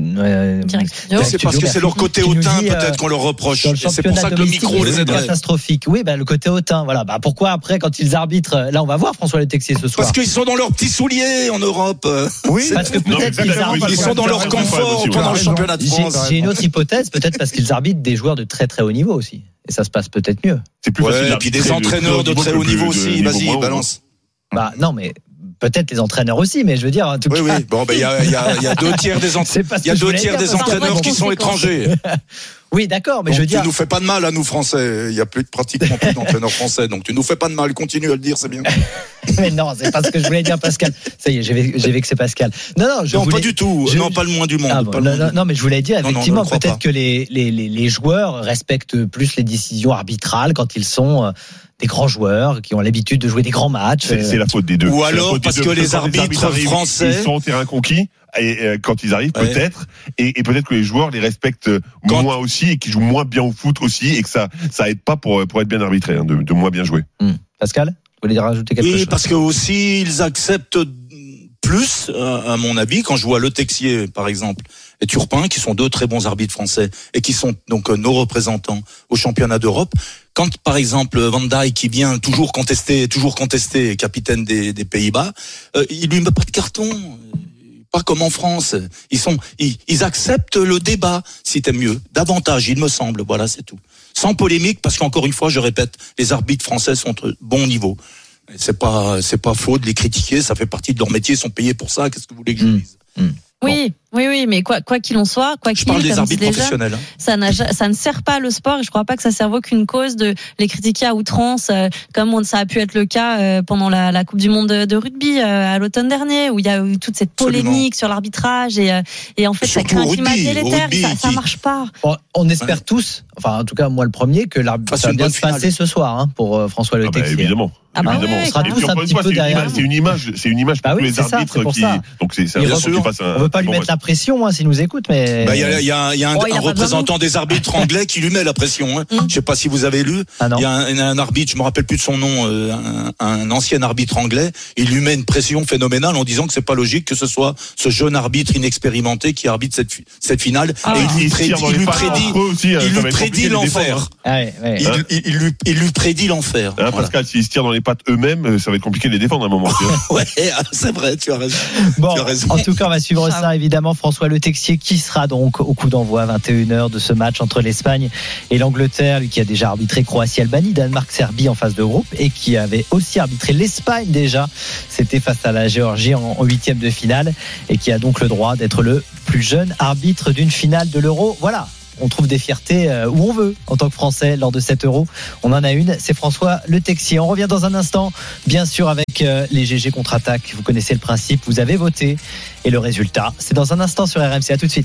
C'est parce que c'est leur côté hautain, peut-être qu'on leur reproche. Et c'est pour ça que le micro les aiderait. Catastrophique. Oui, le côté hautain. Voilà. Pourquoi après, quand ils arbitrent, là, on va voir François Le Texier ce soir. Parce qu'ils sont dans leurs petits souliers en Europe. Oui. Parce que peut-être ils sont dans leur confort pendant le championnat de France. J'ai une autre hypothèse, peut-être parce qu'ils arbitrent des joueurs de très très haut niveau aussi. Et ça se passe peut-être mieux. C'est plus facile. Et puis des entraîneurs de très haut niveau aussi. Vas-y, balance. Non, mais. Peut-être les entraîneurs aussi, mais je veux dire, en tout cas. Oui. Bon, il y a 2 tiers des entraîneurs qui sont étrangers. Oui, d'accord, mais donc, je veux dire. Tu nous fais pas de mal à nous Français. Il y a pratiquement plus d'entraîneurs français, donc tu nous fais pas de mal. Continue à le dire, c'est bien. Mais non, c'est pas ce que je voulais dire, Pascal. Ça y est, j'ai vexé Pascal. Non, pas du tout. Non, pas le moins du monde. Non, mais je voulais dire effectivement peut-être que les joueurs respectent plus les décisions arbitrales quand ils sont des grands joueurs qui ont l'habitude de jouer des grands matchs. C'est la faute des deux. Ou alors parce que les arbitres français, ils sont au terrain conquis. Et quand ils arrivent, peut-être, et peut-être que les joueurs les respectent moins aussi et qu'ils jouent moins bien au foot aussi, et que ça aide pas pour être bien arbitré, hein, de moins bien jouer. Pascal, vous voulez rajouter quelque chose? Oui, parce que aussi ils acceptent plus, à mon avis, quand je vois Le Texier, par exemple, et Turpin, qui sont deux très bons arbitres français et qui sont donc nos représentants au championnat d'Europe. Quand, par exemple, Van Dijk, qui vient toujours contester, capitaine des Pays-Bas, il lui met pas de carton. Pas comme en France. Ils acceptent le débat, si t'aimes mieux. Davantage, il me semble. Voilà, c'est tout. Sans polémique, parce qu'encore une fois, je répète, les arbitres français sont de bon niveau. C'est pas faux de les critiquer. Ça fait partie de leur métier. Ils sont payés pour ça. Qu'est-ce que vous voulez que je dise? Oui, mais quoi qu'il en soit, je parle des arbitres professionnels. Ça ne sert pas le sport et je crois pas que ça serve aucune cause de les critiquer à outrance, comme ça a pu être le cas pendant la Coupe du Monde de rugby à l'automne dernier, où il y a eu toute cette polémique sur l'arbitrage et en fait ça crée un climat délétère, ça marche pas. Bon, on espère tous, enfin en tout cas moi le premier, que l'arbitre va bien se passer ce soir pour François Le Texier. Évidemment. Évidemment, on sera tous un petit peu derrière. C'est une image pour tous les arbitres qui. Donc c'est bien sûr qu'il fasse un. On veut pas lui mettre la pression, s'il nous écoute, mais. Il y a un représentant des arbitres anglais qui lui met la pression. Je sais pas si vous avez lu. Il y a un arbitre, je me rappelle plus de son nom, un ancien arbitre anglais. Il lui met une pression phénoménale en disant que c'est pas logique que ce soit ce jeune arbitre inexpérimenté qui arbitre cette finale. Et il lui prédit l'enfer. Il lui prédit l'enfer. Pascal, s'ils se tirent dans les pattes eux-mêmes, ça va être compliqué de les défendre à un moment. Ouais, c'est vrai, tu as raison. Bon, en tout cas, on va suivre ça évidemment. François Le Texier qui sera donc au coup d'envoi à 21h de ce match entre l'Espagne et l'Angleterre, lui qui a déjà arbitré Croatie-Albanie, Danemark-Serbie en phase de groupe et qui avait aussi arbitré l'Espagne déjà. C'était face à la Géorgie en 8e de finale et qui a donc le droit d'être le plus jeune arbitre d'une finale de l'Euro. Voilà. On trouve des fiertés où on veut en tant que Français lors de cet Euro. On en a une, c'est François Le Texier. On revient dans un instant, bien sûr, avec les GG contre-attaque. Vous connaissez le principe, vous avez voté. Et le résultat, c'est dans un instant sur RMC. À tout de suite.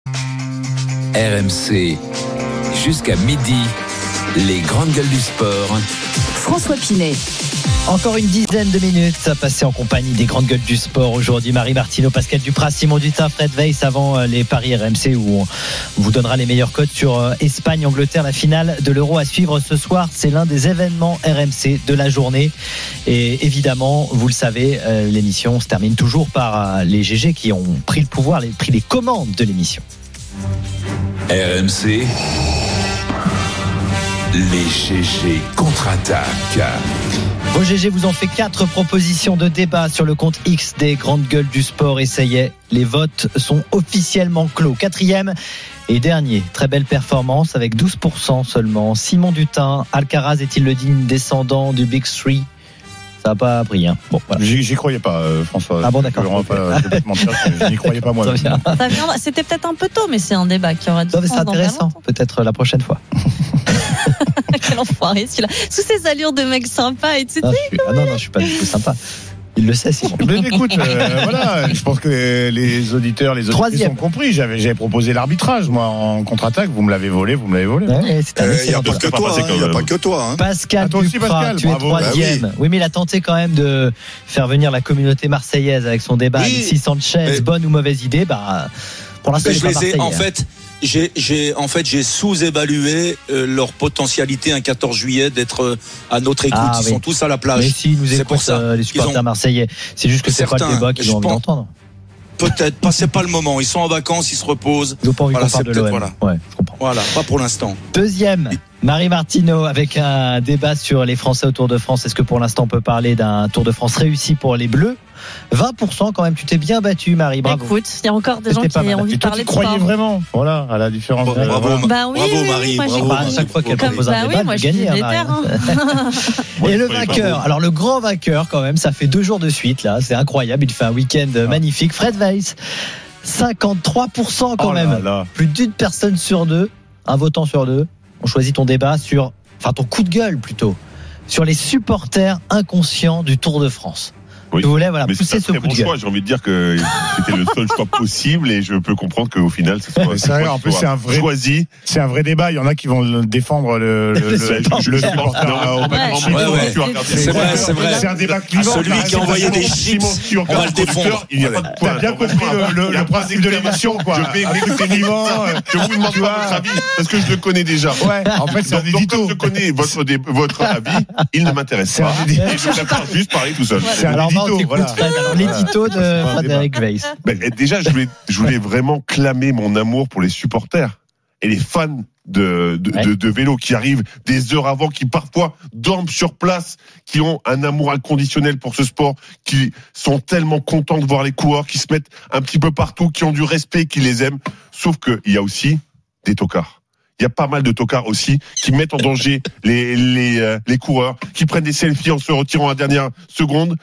RMC, jusqu'à midi, les grandes gueules du sport. François Pinet. Encore une dizaine de minutes à passer en compagnie des grandes gueules du sport aujourd'hui. Marie Martineau, Pascal Duprat, Simon Dutin, Fred Weiss avant les paris RMC où on vous donnera les meilleurs codes sur Espagne-Angleterre, la finale de l'Euro à suivre ce soir. C'est l'un des événements RMC de la journée. Et évidemment, vous le savez, l'émission se termine toujours par les GG qui ont pris le pouvoir, pris les commandes de l'émission. RMC, les GG contre-attaque. Vos GG vous ont fait 4 propositions de débat sur le compte X des grandes gueules du sport et ça y est, les votes sont officiellement clos. 4e et dernier, très belle performance avec 12% seulement. Simon Dutin, Alcaraz est-il le digne descendant du Big Three? Ça n'a pas pris. Bon, voilà. J'y croyais pas, François. Ah bon, d'accord. Je n'y croyais pas moi. C'était peut-être un peu tôt, mais c'est un débat qui aura du sens. C'est intéressant, peut-être la prochaine fois. Quel enfoiré celui-là. Sous ses allures de mec sympa, etc. Non, je suis pas du tout sympa. Il le sait, Simon. Mais écoute, voilà, je pense que les auditeurs, les auditrices ont compris. J'avais proposé l'arbitrage, moi, en contre-attaque. Vous me l'avez volé. Il n'y a pas que toi. Pascal toi aussi, Duprat, Pascal, tu es 3e. Oui, mais il a tenté quand même de faire venir la communauté marseillaise avec son débat. Alexis Sanchez, bonne ou mauvaise idée? Pour l'instant, je les ai, en fait, j'ai sous-évalué leur potentialité un 14 juillet d'être à notre écoute. Ils sont tous à la plage. Mais si nous écoutent pour ça, les supporters marseillais, c'est juste que c'est pas le débat qu'ils ont envie d'entendre. Peut-être pas, c'est pas le moment. Ils sont en vacances, ils se reposent. Ils n'ont pas envie qu'on parle de l'OM. Ouais, je comprends. Voilà, pas pour l'instant. 2e, Marie Martineau avec un débat sur les Français au Tour de France. Est-ce que pour l'instant on peut parler d'un Tour de France réussi pour les Bleus? 20% quand même, tu t'es bien battu, Marie, bravo. Écoute, il y a encore des gens qui ont envie de parler de sport. Tu croyais vraiment, voilà, à la différence. Bravo Marie. À chaque fois qu'elle propose un débat, elle gagne. Et le vainqueur, alors le grand vainqueur quand même, ça fait 2 jours de suite là, c'est incroyable, il fait un week-end magnifique. Fred Weiss, 53% quand même, plus d'une personne sur 2 un votant sur 2. On choisit ton débat ton coup de gueule plutôt, sur les supporters inconscients du Tour de France. Oui. Je voulais pousser ce coup de gueule. J'ai envie de dire que c'était le seul choix possible et je peux comprendre qu'au final, ce soit. C'est vrai, en plus, c'est un vrai choisi. C'est un vrai débat. Il y en a qui vont défendre le supporter. C'est vrai. C'est un débat clivant. Celui qui a envoyé des chips, on va le défendre. T'as bien compris le principe de l'émission, quoi. Je vais écouter vivant. Je vous demande pas votre avis parce que je le connais déjà. Ouais. En fait, c'est un édito. Comme je connais votre avis, il ne m'intéresse pas. Et je préfère juste parler tout seul. C'est un édito. Voilà. Alors, l'édito de Frédéric Weiss. Déjà, je voulais vraiment clamer mon amour pour les supporters et les fans de vélo qui arrivent des heures avant, qui parfois dorment sur place, qui ont un amour inconditionnel pour ce sport, qui sont tellement contents de voir les coureurs, qui se mettent un petit peu partout, qui ont du respect, qui les aiment. Sauf qu'il y a aussi des tocards. Il y a pas mal de tocards aussi qui mettent en danger les coureurs, qui prennent des selfies en se retirant à la dernière seconde.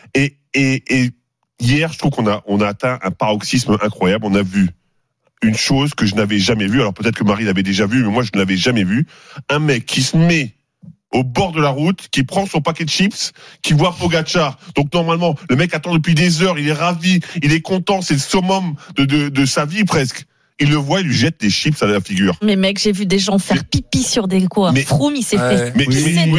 Et hier, je trouve qu'on a atteint un paroxysme incroyable. On a vu une chose que je n'avais jamais vue. Alors peut-être que Marie l'avait déjà vue, mais moi je ne l'avais jamais vue. Un mec qui se met au bord de la route, qui prend son paquet de chips, qui voit Pogačar. Donc normalement, le mec attend depuis des heures, il est ravi, il est content, c'est le summum de sa vie presque. Il le voit, il lui jette des chips à la figure. Mais mec, j'ai vu des gens faire pipi sur des coureurs. Froome, il s'est fait. Mais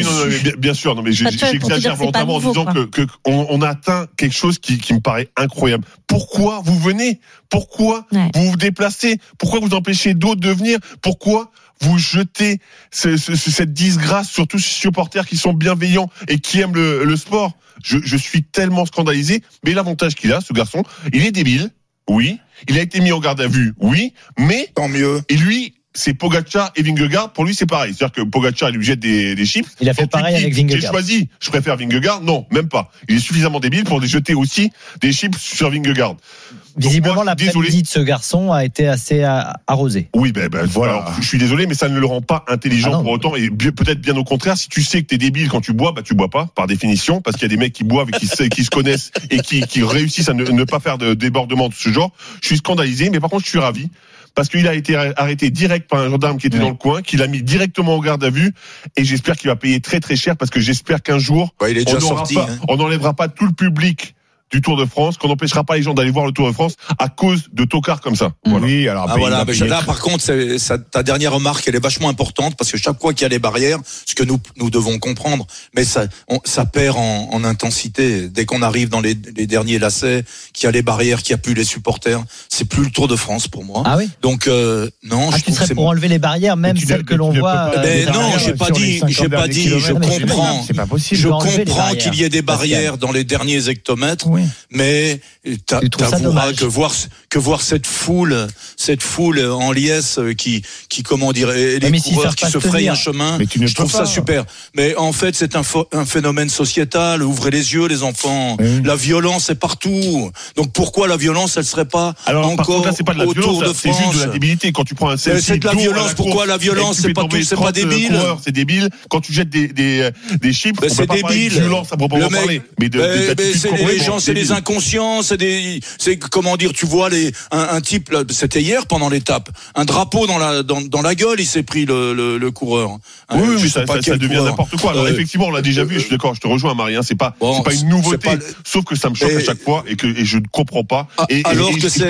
bien sûr, non, mais j'exagère volontairement en disant qu'on a atteint quelque chose qui me paraît incroyable. Pourquoi vous venez ? Pourquoi vous vous déplacez ? Pourquoi vous empêchez d'autres de venir ? Pourquoi vous jetez cette disgrâce sur tous ces supporters qui sont bienveillants et qui aiment le sport ? Je suis tellement scandalisé. Mais l'avantage qu'il a, ce garçon, il est débile. Oui, il a été mis en garde à vue, oui, mais tant mieux. Et lui, c'est Pogačar et Vingegaard. Pour lui, c'est pareil. C'est-à-dire que Pogačar, il lui jette des chips. Il a fait pareil avec Vingegaard. J'ai choisi. Je préfère Vingegaard. Non, même pas. Il est suffisamment débile pour jeter aussi des chips sur Vingegaard. Visiblement, l'après-midi de ce garçon a été assez arrosé. Oui, voilà. Alors, je suis désolé, mais ça ne le rend pas intelligent pour autant. Et peut-être bien au contraire, si tu sais que t'es débile quand tu bois, tu bois pas, par définition, parce qu'il y a des mecs qui boivent et qui se connaissent et qui réussissent à ne pas faire de débordement de ce genre. Je suis scandalisé, mais par contre, je suis ravi. Parce qu'il a été arrêté direct par un gendarme qui était dans le coin, qui l'a mis directement en garde à vue, et j'espère qu'il va payer très très cher, parce que j'espère qu'un jour, il est déjà sorti, on n'enlèvera pas tout le public du Tour de France, qu'on n'empêchera pas les gens d'aller voir le Tour de France à cause de tocards comme ça. Voilà. Oui, alors là, par contre, ta dernière remarque, elle est vachement importante, parce que chaque fois qu'il y a les barrières, ce que nous devons comprendre, mais ça perd en intensité. Dès qu'on arrive dans les derniers lacets, qu'il y a les barrières, qu'il n'y a plus les supporters, c'est plus le Tour de France pour moi. Ah oui. Donc non, je tu serais pour enlever les barrières, même celles que l'on voit. Non, j'ai pas dit. Je comprends. C'est pas possible. Je comprends qu'il y ait des barrières dans les derniers hectomètres. Oui. Mais t'avoueras que voir cette foule en liesse qui comment dire, et les coureurs qui se frayent un chemin, je trouve ça super. Mais en fait, c'est un phénomène sociétal. Ouvrez les yeux, les enfants. Oui. La violence est partout. Donc pourquoi la violence, elle serait pas encore c'est pas de la violence, c'est juste de la débilité. Quand tu prends un selfie, c'est de la violence. Pourquoi la violence, c'est pas débile. C'est débile. Quand tu jettes des chips, c'est débile. Violence à proprement parler. Mais les gens, c'est les inconscients, c'est comment dire, tu vois un type là, c'était hier pendant l'étape, un drapeau dans la gueule, il s'est pris le coureur. Oui, ça devient n'importe quoi. Alors effectivement, on l'a déjà vu, je suis d'accord, je te rejoins Marie, c'est pas une nouveauté, sauf que ça me choque à chaque fois et je ne comprends pas. Alors que c'est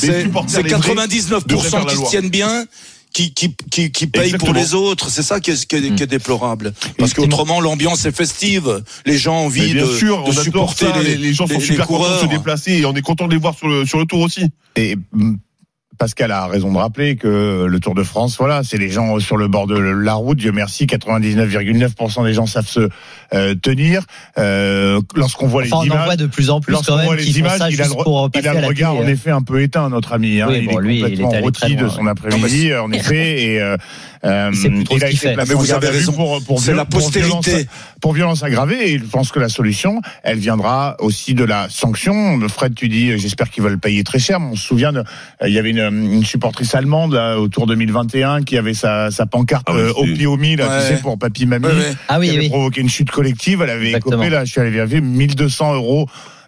99% qui se tiennent bien. Qui paye pour les autres, c'est ça qui est déplorable. Parce qu'autrement l'ambiance est festive, les gens ont envie de supporter les gens sont super contents de se déplacer et on est content de les voir sur le tour aussi. Et Pascal a raison de rappeler que le Tour de France, voilà, c'est les gens sur le bord de la route. Dieu merci, 99,9% des gens savent se tenir. Lorsqu'on voit les images, on en voit de plus en plus quand même. Les images, il a le regard en effet un peu éteint, notre ami. Oui, il est complètement rôti de son après-midi, en effet. Et c'est plus trop ce qu'il fait. Mais vous avez raison. C'est la postérité. Pour violence aggravée. Et je pense que la solution, elle viendra aussi de la sanction. Fred, tu dis, j'espère qu'ils veulent payer très cher. On se souvient, il y avait une supportrice allemande là, au Tour 2021 qui avait sa pancarte Opi-Omi là, tu sais, pour papy mamie, qui avait provoqué une chute collective. Elle avait écopé, là, je suis allé vérifier, 1 200 €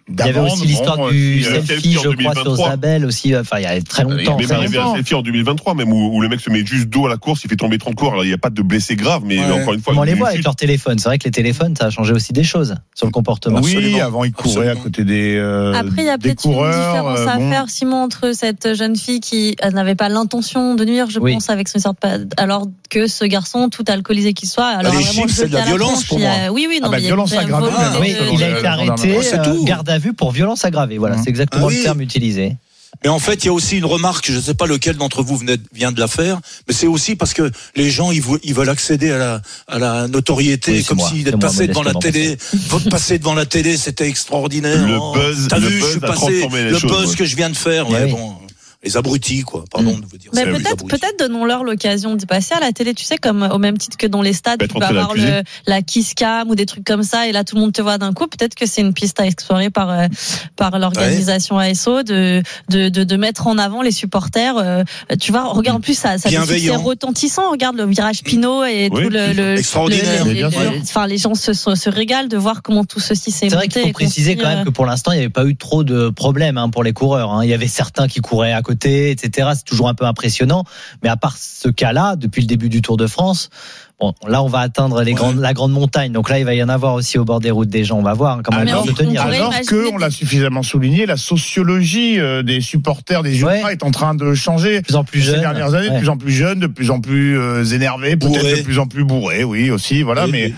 Il y avait aussi l'histoire du selfie, je crois, sur Zabel aussi. Enfin, il y a très longtemps. Il y avait un selfie en 2023, même où le mec se met juste dos à la course, il fait tomber 30 coureurs. Alors, il n'y a pas de blessés graves, mais encore une fois. On les voit avec leur téléphone. C'est vrai que les téléphones, ça a changé aussi des choses sur le comportement. Oui, absolument. Avant, ils couraient à côté des Après, il y a peut-être une différence à faire, Simon, entre cette jeune fille qui n'avait pas l'intention de nuire, je pense, avec son sort, alors que ce garçon, tout alcoolisé qu'il soit. Alors, les chiffres, c'est de la violence pour moi. Oui, non, mais violence aggravée. Il a été arrêté, garde à vue pour violence aggravée. Voilà, c'est exactement le terme utilisé. Mais en fait, il y a aussi une remarque, je ne sais pas lequel d'entre vous vient de la faire, mais c'est aussi parce que les gens, ils veulent accéder à la notoriété, comme si d'être passé devant la télé, passer devant la télé, c'était extraordinaire. Le buzz, t'as vu, je suis passé, le buzz que je viens de faire, bon. Les abrutis, quoi. Pardon de vous dire ça. Mais peut-être donnons-leur l'occasion de passer à la télé, tu sais, comme au même titre que dans les stades, tu peux avoir la kiss cam ou des trucs comme ça, et là tout le monde te voit d'un coup. Peut-être que c'est une piste à explorer par l'organisation ASO de mettre en avant les supporters. Tu vois, regarde en plus ça c'est retentissant. Regarde le virage Pinot et tout le extraordinaire. Enfin, les gens se régalent de voir comment tout ceci s'est monté. C'est vrai qu'il faut préciser quand même que pour l'instant il n'y avait pas eu trop de problèmes pour les coureurs. Il y avait certains qui couraient à côté, etc. C'est toujours un peu impressionnant. Mais à part ce cas-là, depuis le début du Tour de France, bon, là, on va atteindre la grande montagne. Donc là, il va y en avoir aussi au bord des routes des gens. On va voir comment ils vont se tenir. Alors qu'on l'a suffisamment souligné, la sociologie des supporters des ultras est en train de changer. De plus en plus jeunes. Ces dernières années, de plus en plus jeunes, de plus en plus énervés, peut-être de plus en plus bourrés, oui, aussi. Voilà, mais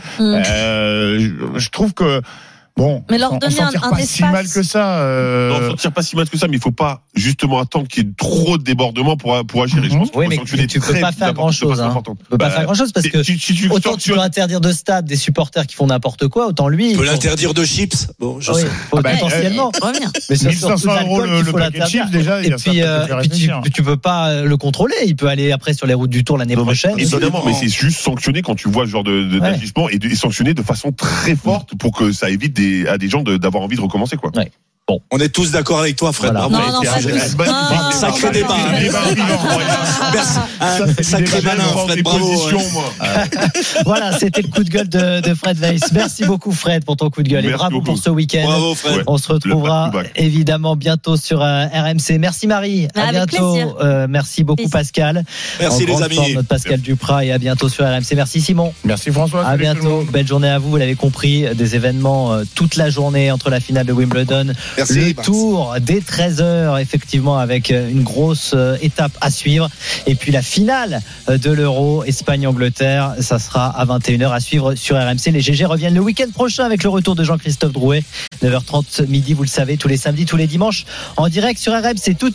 je trouve que bon, mais leur donner on s'en tire pas si mal que ça. Non, on s'en tire pas si mal que ça, mais il faut pas justement attendre qu'il y ait trop de débordements pour agir. Et je pense oui, mais tu peux pas faire grand-chose. Tu peux pas faire grand-chose parce que autant tu peux interdire de stade des supporters qui font n'importe quoi, autant lui. Tu peux l'interdire de chips. Bon, je sais. Potentiellement. Mais 1500 € le paquet de chips déjà. Et puis tu peux pas le contrôler. Il peut aller après sur les routes du Tour l'année prochaine. Évidemment, mais c'est juste sanctionné quand tu vois ce genre d'agissement et sanctionné de façon très forte pour que ça évite à des gens d'avoir envie de recommencer, quoi. Ouais. Bon. On est tous d'accord avec toi, Fred. Voilà. Non, sacré débat. Sacré malin, Fred. Bravo. Voilà, c'était le coup de gueule de Fred Weiss. Merci beaucoup, Fred, pour ton coup de gueule. Et bravo pour ce week-end. Bravo, Fred. On se retrouvera évidemment bientôt sur RMC. Merci, Marie. À bientôt. Merci beaucoup, Pascal. Merci, les amis. Notre Pascal Duprat, et à bientôt sur RMC. Merci, Simon. Merci, François. À bientôt. Belle journée à vous. Vous l'avez compris, des événements toute la journée entre la finale de Wimbledon. Merci, Tour dès 13h, effectivement, avec une grosse étape à suivre. Et puis la finale de l'Euro, Espagne-Angleterre, ça sera à 21h à suivre sur RMC. Les GG reviennent le week-end prochain avec le retour de Jean-Christophe Drouet. 9h30 midi, vous le savez, tous les samedis, tous les dimanches, en direct sur RMC. Tout